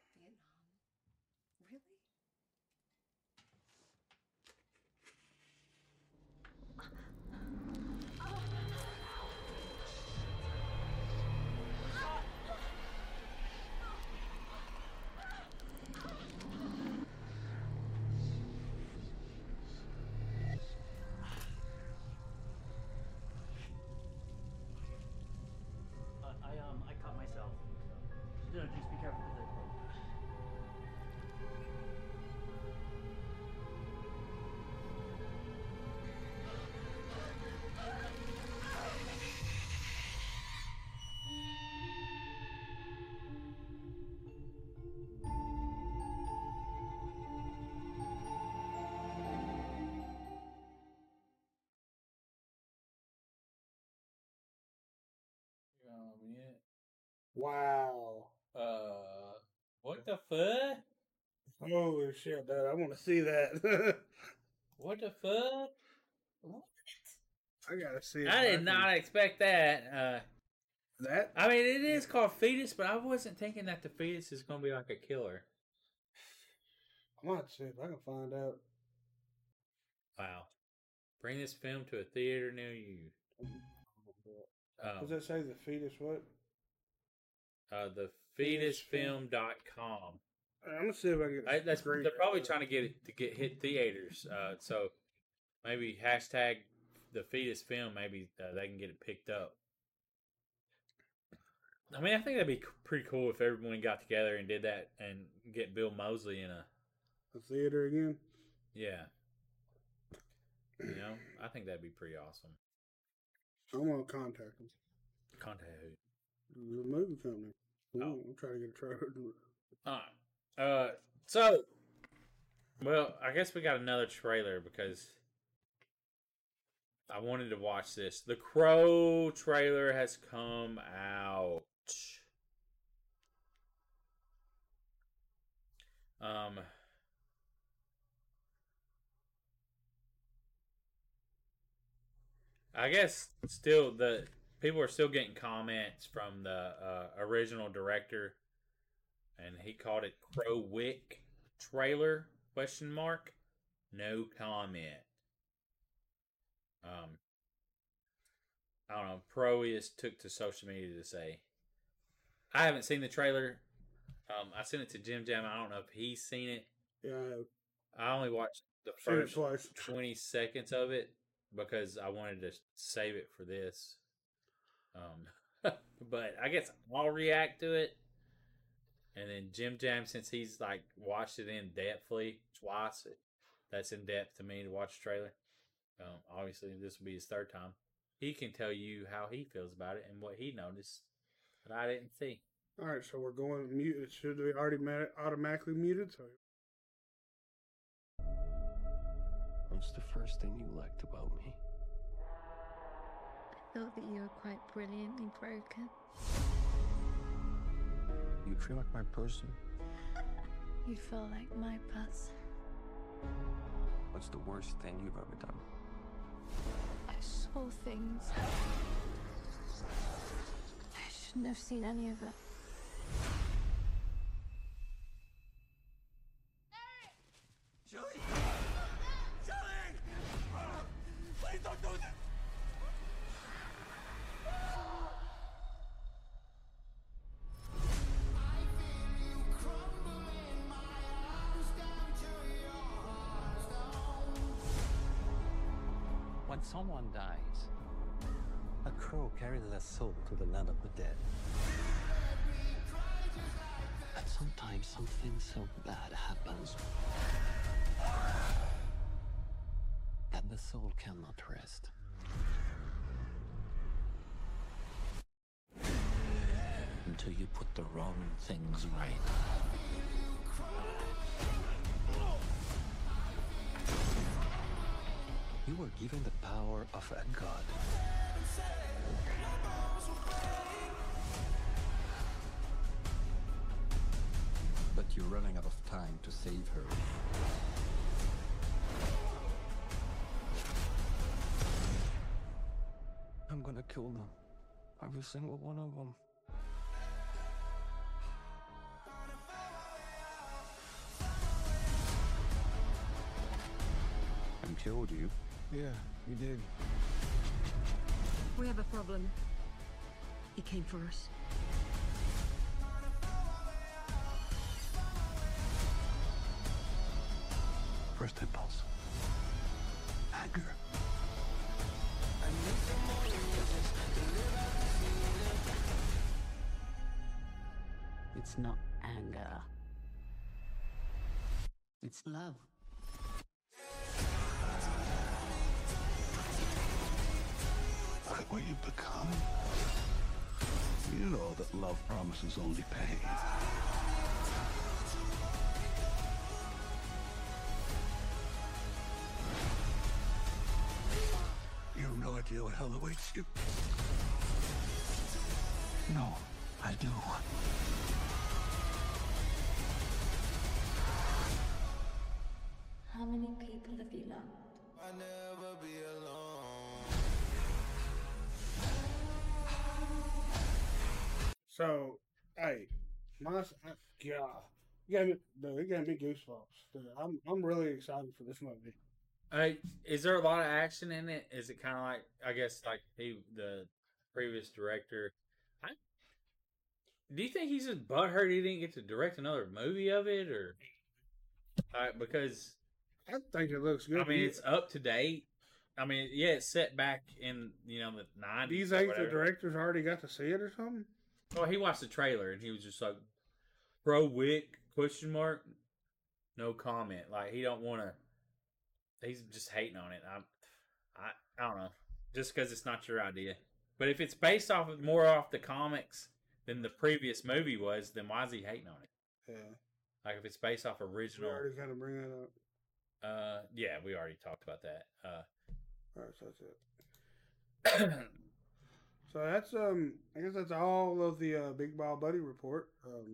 Wow. Uh, what the fuck? Holy shit, dude. I want to see that. What the fuck? What? I gotta see it. I did not expect that. Uh, That? I mean, it is called Fetus, but I wasn't thinking that the fetus is going to be like a killer. I'm gonna have to see if I can find out. Wow. Bring this film to a theater near you. Um, Does that say the fetus what? uh, the fetus film dot com. I'm gonna see if I can get. I, that's great- they're probably trying to get it to get hit theaters. Uh, so maybe hashtag the fetus film. Maybe uh, they can get it picked up. I mean, I think that'd be c- pretty cool if everyone got together and did that and get Bill Moseley in a the theater again. yeah. You know, I think that'd be pretty awesome. I'm gonna contact them. Contact who? The movie company. Oh. I'm trying to get a trailer. All right. Uh, so, well, I guess we got another trailer because I wanted to watch this. The Crow trailer has come out. Um, I guess still the people are still getting comments from the uh, original director, and he called it Crow Wick trailer question mark. No comment. Um, I don't know. Proeus took to social media to say, I haven't seen the trailer. Um, I sent it to Jim Jam. I don't know if he's seen it. Yeah, I have. I only watched the Seen it first twice. twenty seconds of it because I wanted to save it for this. Um, but I guess I'll react to it. And then Jim Jam, since he's like watched it in depthly twice, that's in depth to me to watch the trailer. Um, obviously, this will be his third time. He can tell you how he feels about it and what he noticed that I didn't see. All right, so we're going mute. It should be already ma- automatically muted. So What's the first thing you liked about me? I thought that you were quite brilliantly broken. You feel like my person? You feel like my person. What's the worst thing you've ever done? I saw things. I shouldn't have seen any of it. Julie! Julie! Please don't do this! When someone dies, a crow carries their soul to the land of the dead. And sometimes something so bad happens that the soul cannot rest. Until you put the wrong things right. You were given the power of a god. But you're running out of time to save her. I'm gonna kill them. Every single one of them. And killed you? Yeah, you did. We have a problem. He came for us. First impulse. Anger. It's not anger. It's love. Look at what you've become. You know that love promises only pain. You have no idea what hell awaits you. No. I do. How many people have you loved? I'll never be alone. So, hey, my I, God, you got me, dude, it gave me goosebumps. Dude, I'm I'm really excited for this movie. Hey, is there a lot of action in it? Is it kind of like, I guess, like he, the previous director? I, do you think he's just butthurt he didn't get to direct another movie of it, or uh, because I think it looks good. I mean, it's up to date. I mean, yeah, it's set back in you know the nineties. Do you think the director's already got to see it or something? Well, he watched the trailer and he was just like, "Pro Wick?" Question mark. No comment. Like he don't want to. He's just hating on it. I'm, I I don't know. Just because it's not your idea. But if it's based off of more off the comics than the previous movie was, then why is he hating on it? Yeah. Like if it's based off We original. already kind of bring that up. Uh, yeah, we already talked about that. Uh, All right, so that's it. So that's um, I guess that's all of the uh, Big Ball Buddy report. Um,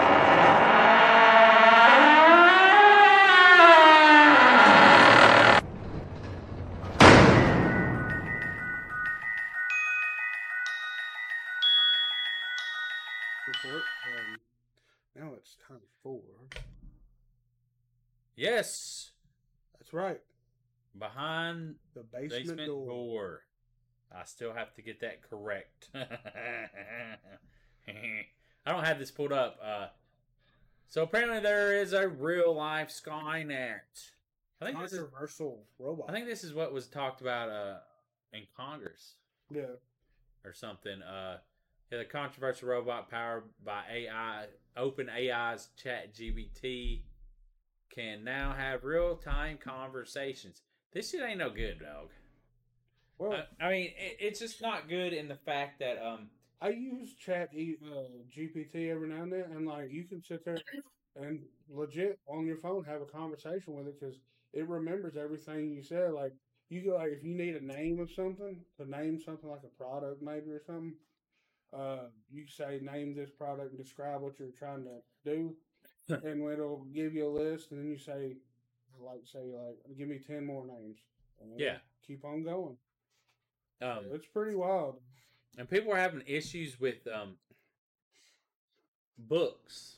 report. Um, now it's time for. yes, That's right. behind The basement, basement door. door. I still have to get that correct. I don't have this pulled up. Uh, so apparently there is a real life Skynet. I think this is, Controversial robot. I think this is what was talked about uh, in Congress Yeah. or something. Uh, yeah, the controversial robot powered by A I, OpenAI's ChatGPT, can now have real time conversations. This shit ain't no good, dog. Well, I, I mean, it, it's just not good in the fact that um. I use Chat e, uh, G P T every now and then, and like you can sit there and legit on your phone have a conversation with it because it remembers everything you said. Like you go, like if you need a name of something, to name something like a product maybe or something, uh, you say name this product and describe what you're trying to do, and it'll give you a list, and then you say, like say like give me ten more names. And Yeah. keep on going. Um, It's pretty wild. and people are having issues with um, books.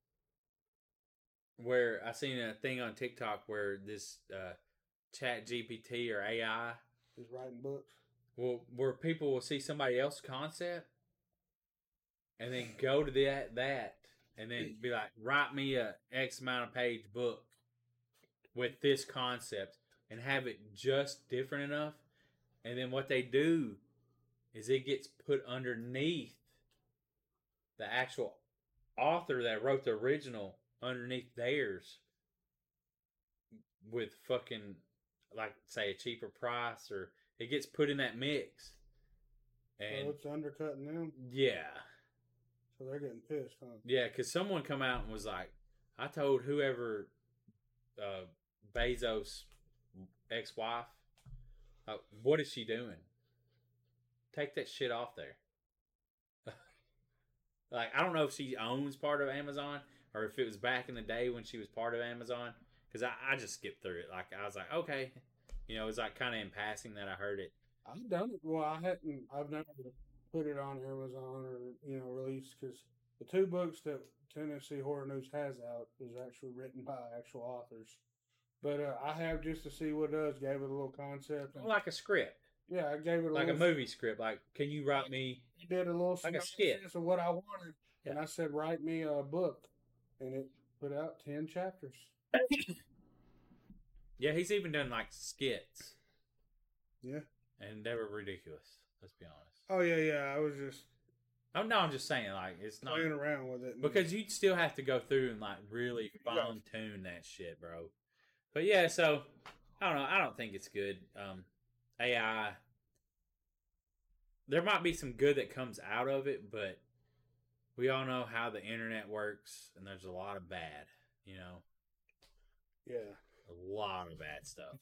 Where I seen a thing on TikTok where this uh, Chat G P T or A I, Just writing books. will where people will see somebody else's concept, and then go to that that, and then be like, write me a X amount of page book with this concept, and have it just different enough. And then what they do is it gets put underneath the actual author that wrote the original underneath theirs with fucking, like, say, a cheaper price, or it gets put in that mix. And So it's undercutting them. yeah. So they're getting pissed, huh? Yeah, because someone come out and was like, I told whoever uh, Bezos' ex-wife, uh, what is she doing? Take that shit off there. Like, I don't know if she owns part of Amazon or if it was back in the day when she was part of Amazon. Because I, I just skipped through it. Like, I was like, okay. You know, it was like kind of in passing that I heard it. I've done it. Well, I hadn't. I've never put it on Amazon or you know released because the two books that Tennessee Horror News has out is actually written by actual authors. But uh, I have just to see what it does. Gave it a little concept. And, Like a script. yeah, I gave it a Like a little, movie script. Like, can you write me? Did a little like a skit. synopsis of what I wanted, Yeah. and I said, write me a book, and it put out ten chapters. Yeah, he's even done like skits. Yeah. And they were ridiculous. Let's be honest. Oh yeah, yeah. I was just Oh no, I'm just saying, like, it's not playing around with it because you'd still have to go through and like really fine tune that shit, bro. But yeah, so I don't know. I don't think it's good. Um, A I. There might be some good that comes out of it, but we all know how the internet works, and there's a lot of bad. You know, yeah. a lot of bad stuff.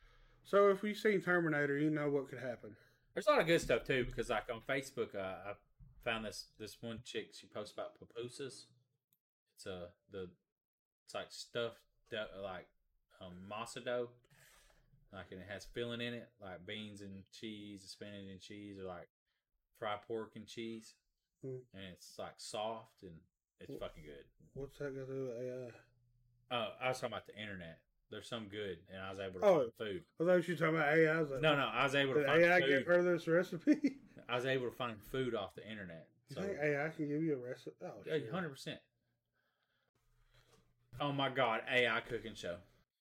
So if you've seen Terminator, you know what could happen. There's a lot of good stuff too, because like on Facebook, uh, I found this this one chick. She posts about pupusas. It's a uh, the it's like stuffed dough, like um, masa dough, like and it has filling in it, like beans and cheese, spinach and cheese, or like fried pork and cheese, mm. and it's like soft and it's what, fucking good. What's that got to do with A I? Oh, I was talking about the internet. There's some good, and I was able to oh, find food. I thought you were talking about A I. I was like, no, no, I was able to did find A I food. give her this recipe? I was able to find food off the internet. You So, think A I can give you a recipe? Oh, yeah, one hundred percent. Oh my God, A I cooking show.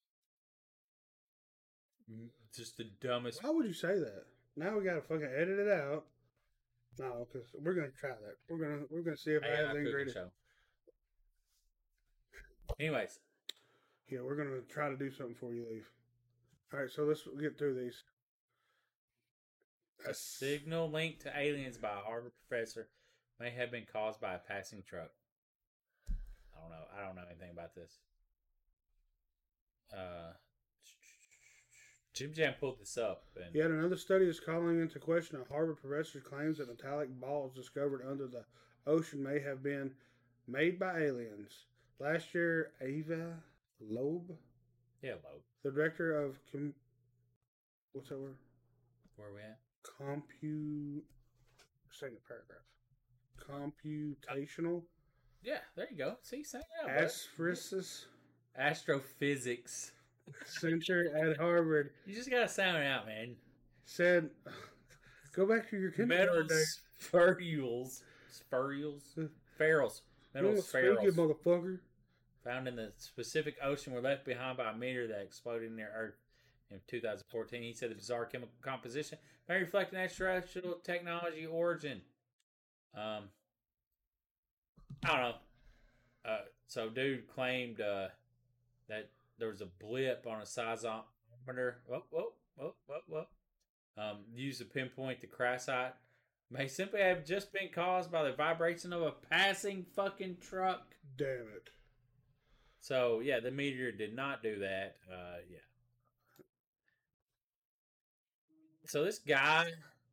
Just the dumbest. Why would you say that? Now we gotta fucking edit it out. No, because we're gonna try that. We're gonna we're gonna see if I have the ingredients. Show. Anyways, yeah, we're gonna try to do something before you leave. All right, so let's get through these. A signal linked to aliens by a Harvard professor may have been caused by a passing truck. I don't know. I don't know anything about this. Uh, Jim Jam pulled this up. And Yet another study is calling into question a Harvard professor's claims that metallic balls discovered under the ocean may have been made by aliens. Last year, Ava Loeb, yeah, Loeb, the director of com- what's that word? Where are we at? Compute. Second paragraph. Computational. Yeah, there you go. See, say it out. Astrophysics. Astrophysics Center at Harvard. You just gotta sound it out, man. Said, go back to your kindergarten Metal spherules, spherules, ferals, metal spherules, motherfucker, found in the Pacific Ocean were left behind by a meteor that exploded near Earth in two thousand fourteen. He said the bizarre chemical composition may reflect an extraterrestrial technology origin. Um, I don't know. Uh, so, dude claimed uh, that there was a blip on a seismometer. Whoa, whoa, whoa, whoa, whoa. Um, used to pinpoint the crash site. May simply have just been caused by the vibration of a passing fucking truck. Damn it. So, yeah, the meteor did not do that. Uh, yeah. So, this guy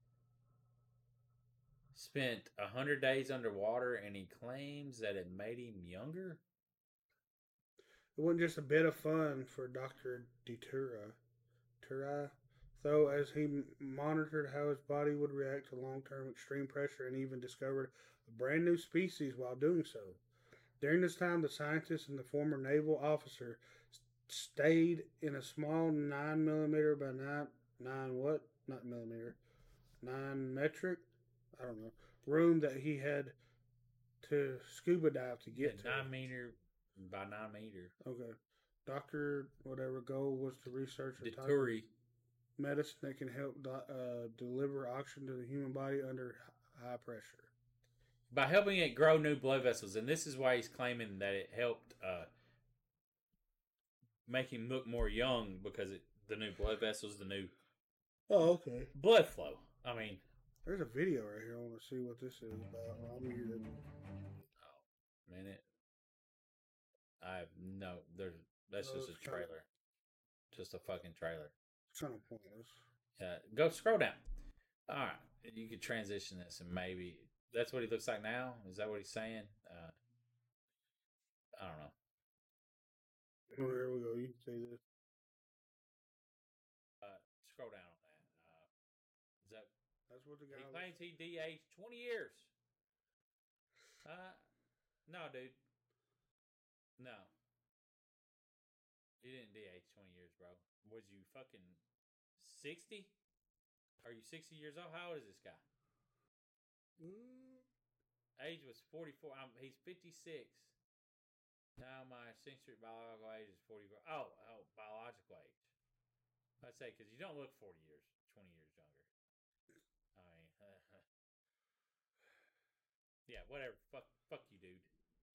spent one hundred days underwater, and he claims that it made him younger. It wasn't just a bit of fun for Doctor Detura, Turai, though, as he monitored how his body would react to long-term extreme pressure and even discovered a brand new species while doing so. During this time, the scientist and the former naval officer stayed in a small nine millimeter by nine nine what? Not millimeter, nine metric. I don't know. Room that he had to scuba dive to get yeah, to. Nine meter by nine meter. Okay. Doctor, whatever goal was to research a type Deturi. of medicine that can help uh, deliver oxygen to the human body under high pressure. By helping it grow new blood vessels. And this is why he's claiming that it helped uh, make him look more young, because it, the new blood vessels, the new oh, okay. blood flow. I mean, there's a video right here. I want to see what this is about. I'm here. Oh, minute. I have no. There's that's oh, just a trailer. Of, just a fucking trailer. It's kind of pointless. Yeah, go scroll down. All right, you could transition this, and maybe that's what he looks like now. Is that what he's saying? Uh, I don't know. Oh, here we go. You can see this. Uh, scroll down on that. Uh, is that? That's what the guy. He claims he de-aged twenty years. Uh, no, dude. No. You didn't de-age twenty years, bro. Was you fucking sixty? Are you sixty years old? How old is this guy? Mm. Age was forty-four. Um, he's fifty-six. Now my century biological age is forty-four. Oh, oh, biological age. I'd say, because you don't look forty years, twenty years younger. I mean, uh, yeah, whatever. Fuck, fuck you, dude.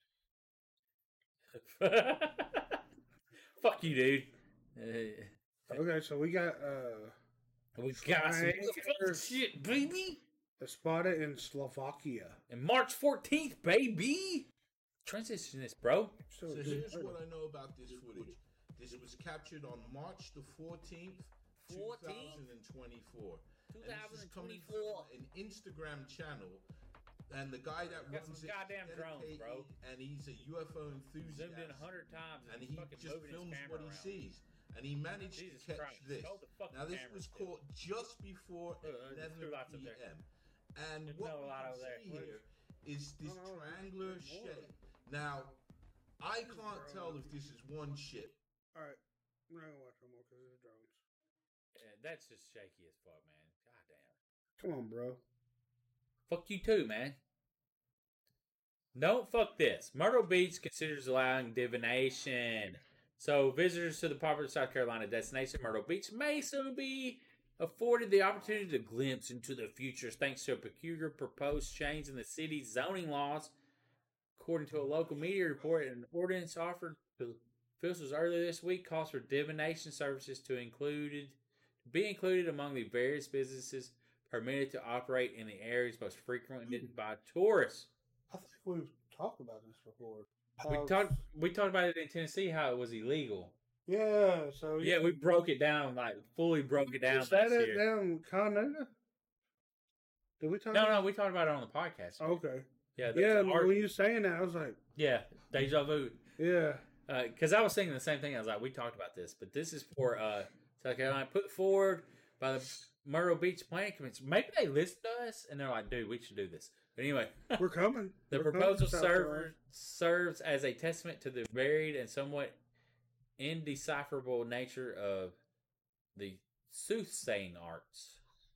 Fuck you, dude. Uh, okay, so we got uh we got some shit, baby. Spotted in Slovakia. And March fourteenth, baby. Transition this, bro. So, so here's what I know about this footage. This was captured on March the fourteenth, twenty twenty-four. twenty twenty-four. And this is coming from an Instagram channel and the guy that Got runs some it, goddamn drones, dedicated, bro. and he's a U F O enthusiast. Zoomed in a hundred times, and and, he fucking just moving films his camera what he around. sees. And he managed Jesus to catch Christ. this. Hold the fucking Now this camera was still. caught just before Uh, uh, there's two lights up eleven there. p.m. And There's what no we light can over there. see here is this No, no, triangular there's more. shape. Now, I can't tell if this is one ship. All right, we're not gonna watch no more because it's drones. Yeah, that's just shaky as fuck, man. God damn. Come on, bro. Fuck you too, man. Don't fuck this. Myrtle Beach considers allowing divination. So visitors to the popular South Carolina destination Myrtle Beach may soon be afforded the opportunity to glimpse into the future thanks to a peculiar proposed change in the city's zoning laws. According to a local media report, an ordinance offered to officials earlier this week calls for divination services to included to be included among the various businesses permitted to operate in the areas most frequented by tourists. I think we've talked about this before. We How- talked we talked about it in Tennessee how it was illegal. Yeah, so Yeah, we broke it down, like fully broke it down. Is that last it year. down Conecuh? Did we talk? No, about no, we talked about it on the podcast. Okay. Yeah, Yeah, that's our- when you saying that, I was like, yeah, deja vu. yeah. Because I was thinking the same thing. I was like, we talked about this, but this is for uh, South Carolina, put forward by the Myrtle Beach Planning Commission. Maybe they listen to us and they're like, dude, we should do this. But anyway, We're coming. the We're coming proposal to South serve, Carolina. serves as a testament to the varied and somewhat indecipherable nature of the soothsaying arts.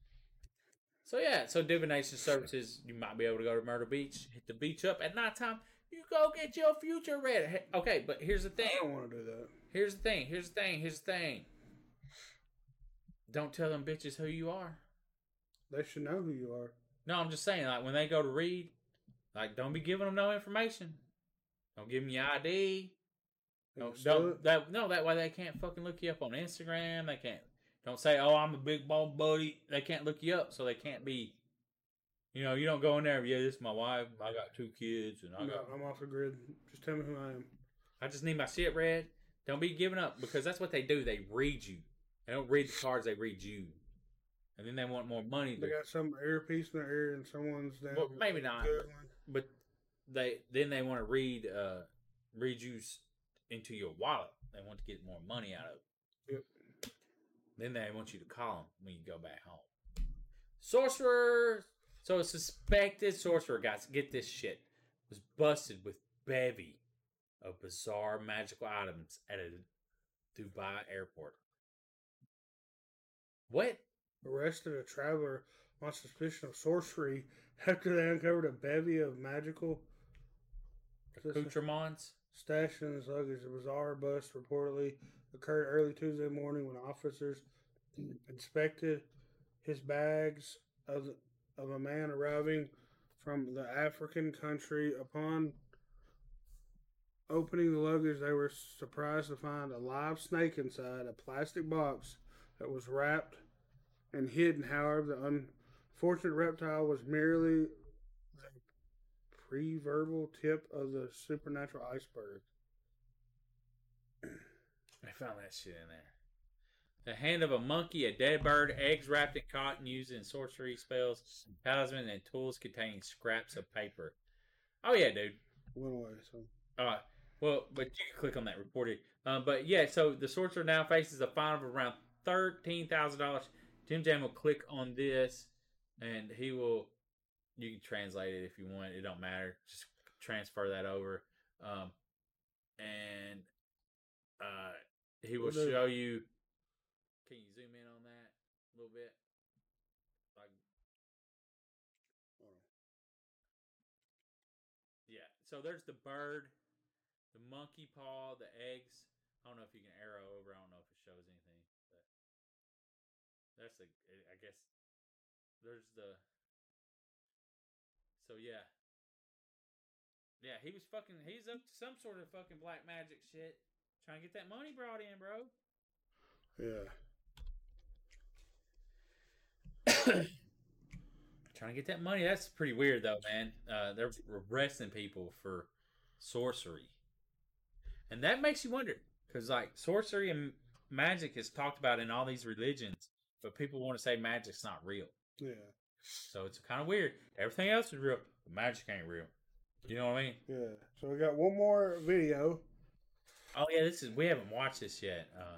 So yeah, so divination services, you might be able to go to Myrtle Beach, hit the beach up at nighttime. You go get your future ready. Hey, okay, but here's the thing. I don't want to do that. Here's the thing. Here's the thing. Here's the thing. Don't tell them bitches who you are. They should know who you are. No, I'm just saying, like when they go to read, like don't be giving them no information. Don't give them your I D. Don't, steal don't it? that no that way they can't fucking look you up on Instagram. They can't. Don't say, oh, I'm a big bald buddy. They can't look you up, so they can't be. You know, you don't go in there. Yeah, this is my wife. I got two kids, and I No, got. I'm off the grid. Just tell me who I am. I just need my shit read. Don't be giving up because that's what they do. They read you. They don't read the cards. They read you, and then they want more money. They To, got some earpiece in their ear and someone's down. well, maybe not, Good but, one. but they then they want to read uh, read you s- into your wallet. They want to get more money out of it. Yep. Then they want you to call them when you go back home. Sorcerer. So a suspected sorcerer, guys, get this shit, was busted with bevy of bizarre magical items at a Dubai airport. What? Arrested a traveler on suspicion of sorcery after they uncovered a bevy of magical accoutrements stashed in his luggage. The bizarre bust reportedly occurred early Tuesday morning when officers inspected his bags of the, of a man arriving from the African country. Upon opening the luggage, they were surprised to find a live snake inside a plastic box that was wrapped and hidden. However, the unfortunate reptile was merely the pre-verbal tip of the supernatural iceberg. I found that shit in there. The hand of a monkey, a dead bird, eggs wrapped in cotton used in sorcery spells, talisman, and tools containing scraps of paper. Oh yeah, dude. Went away. So. Uh, well, but you can click on that reported. Uh, but yeah, so the sorcerer now faces a fine of around thirteen thousand dollars. Jim Jam will click on this, and he will. You can translate it if you want. It don't matter. Just transfer that over, um, and uh, he will Well, show you. Can you zoom in on that a little bit? Like, yeah. So there's the bird, the monkey paw, the eggs. I don't know if you can arrow over. I don't know if it shows anything, but that's a. I guess there's the. So yeah, yeah. He was fucking. He's up to some sort of fucking black magic shit, trying to get that money brought in, bro. Yeah. Trying to get that money. That's pretty weird, though, man. Uh, they're arresting people for sorcery. And that makes you wonder. Because, like, sorcery and magic is talked about in all these religions. But people want to say magic's not real. Yeah. So it's kind of weird. Everything else is real. But magic ain't real. You know what I mean? Yeah. So we got one more video. Oh yeah, this is we haven't watched this yet. Uh,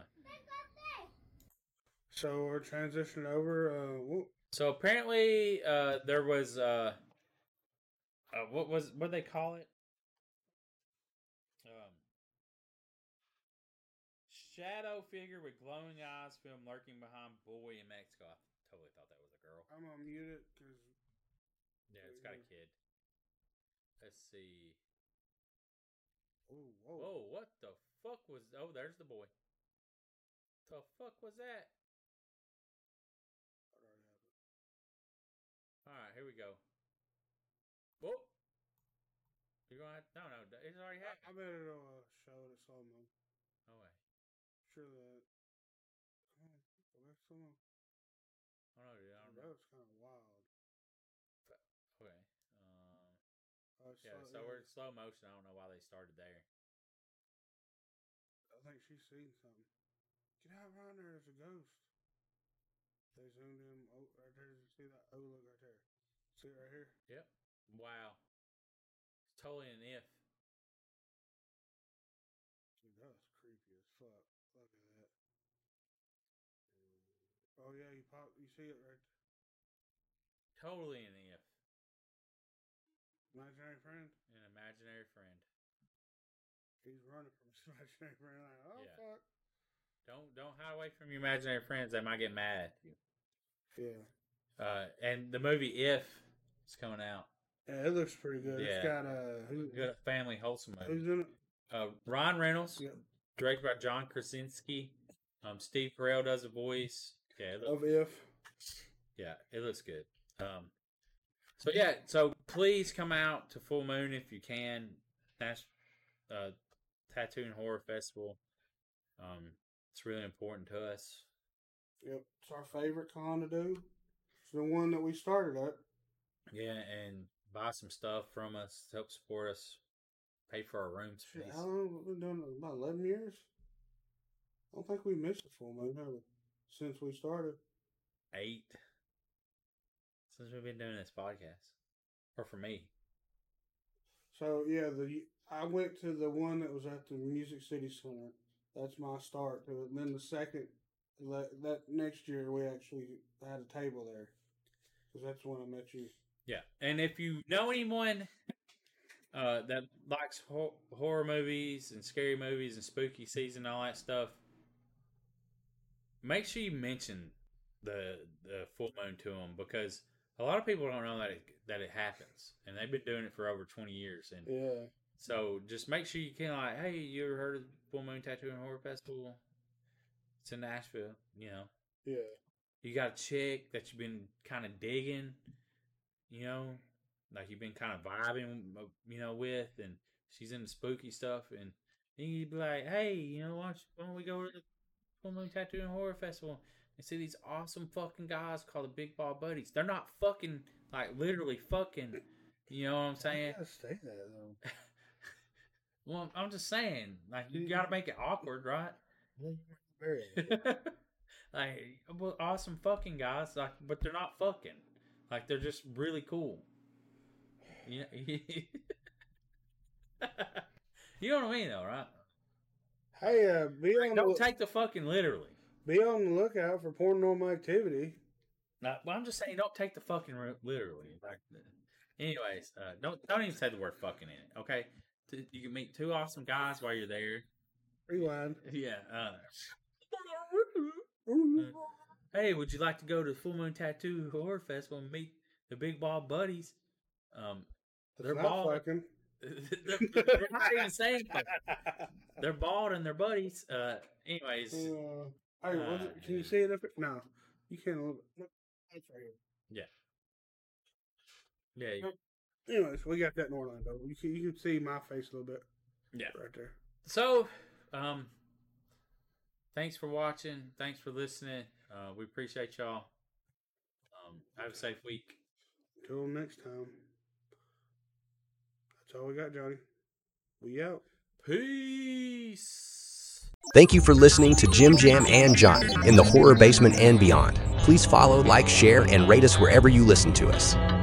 so we're transitioning over. Uh, so apparently, uh, there was uh, uh, what was what they call it? Um, shadow figure with glowing eyes, film lurking behind boy in Mexico. I totally thought that was a girl. I'm gonna mute it because yeah, it's got a kid. Let's see. Oh, whoa. Oh, what the fuck was... Oh, there's the boy. The fuck was that? Alright, here we go. Whoa. You're gonna have... No, no, it's already happened. I, I bet it'll uh, show it slow mo. No way. Sure that... Come on, go back slow mo. Oh, no, dude, I don't That know. was kind of wild. Okay. Um, uh, yeah, slow, so yeah. we're in slow motion. I don't know why they started there. I think she's seen something. Get out around there, there's a ghost. They zoomed in. Oh, right there. You see that? Oh, look right there. See it right here? Yep. Wow. It's totally an if. Dude, that was creepy as fuck. Look at that. Oh, yeah, you pop. You see it right there. Totally an if. Imaginary friend? An imaginary friend. He's running from his imaginary friend. Like, oh, Yeah. fuck. Don't don't hide away from your imaginary friends. They might get mad. Yeah. Uh, and the movie If is coming out. Yeah, it looks pretty good. Yeah. It's got a... Uh, who, Good family wholesome movie. who's in it? Uh, Ryan Reynolds, Yep. directed by John Krasinski. Um, Steve Carell does the voice. Yeah, it looks, Of If. yeah, it looks good. Um, so yeah, so please come out to Full Moon if you can. That's uh, Tattoo and Horror Festival. Um, it's really important to us. Yep. It's our favorite con to do. It's the one that we started at. Yeah, and buy some stuff from us to help support us. Pay for our rooms, Shit, please. how long have we been doing it? About eleven years? I don't think we missed a full moon, have we? Since we started. Eight. Since we've been doing this podcast. Or for me. So, yeah, the I went to the one that was at the Music City Center. That's my start to it. And then the second, that, that next year, we actually had a table there. Because that's when I met you. Yeah. And if you know anyone uh, that likes ho- horror movies and scary movies and spooky season and all that stuff, make sure you mention the the full moon to them, because a lot of people don't know that it, that it happens, and they've been doing it for over twenty years. And yeah, so just make sure you can, like, hey, you ever heard of the Full Moon Tattoo and Horror Festival? It's in Nashville, you know. Yeah. You got a chick that you've been kind of digging, you know, like you've been kind of vibing, you know, with, and she's into spooky stuff, and then you'd be like, hey, you know, why don't, you, why don't we go to the Full Moon Tattoo and Horror Festival and see these awesome fucking guys called the Big Ball Buddies? They're not fucking, like, literally fucking, you know what I'm saying? I gotta say that, though. Well, I'm just saying, like, you gotta make it awkward, right? Very. Like, well, awesome fucking guys, like, but they're not fucking. Like, they're just really cool. You know, you know what I mean, though, right? Hey, uh, be on Don't the, take the fucking literally. Be on the lookout for paranormal activity. Nah, well, I'm just saying, don't take the fucking literally. Like, anyways, uh, don't don't even say the word fucking in it, okay? You can meet two awesome guys while you're there. Rewind. Yeah. Uh, uh, hey, would you like to go to the Full Moon Tattoo Horror Festival and meet the Big Ball Buddies? Um, they're not bald. fucking. they're, they're not even saying fucking. They're bald and they're buddies. Uh, anyways. Uh, hey, uh, was it, can you see it? Up it? No, you can't. Look. Look, that's right here. Yeah. Yeah. You, Anyways, we got that in Orlando. You can you can see my face a little bit. Yeah. Right there. So, um, thanks for watching. Thanks for listening. Uh, we appreciate y'all. Um, have a safe week. Until next time. That's all we got, Johnny. We out. Peace. Thank you for listening to Jim Jam and Johnny in the Horror Basement and beyond. Please follow, like, share, and rate us wherever you listen to us.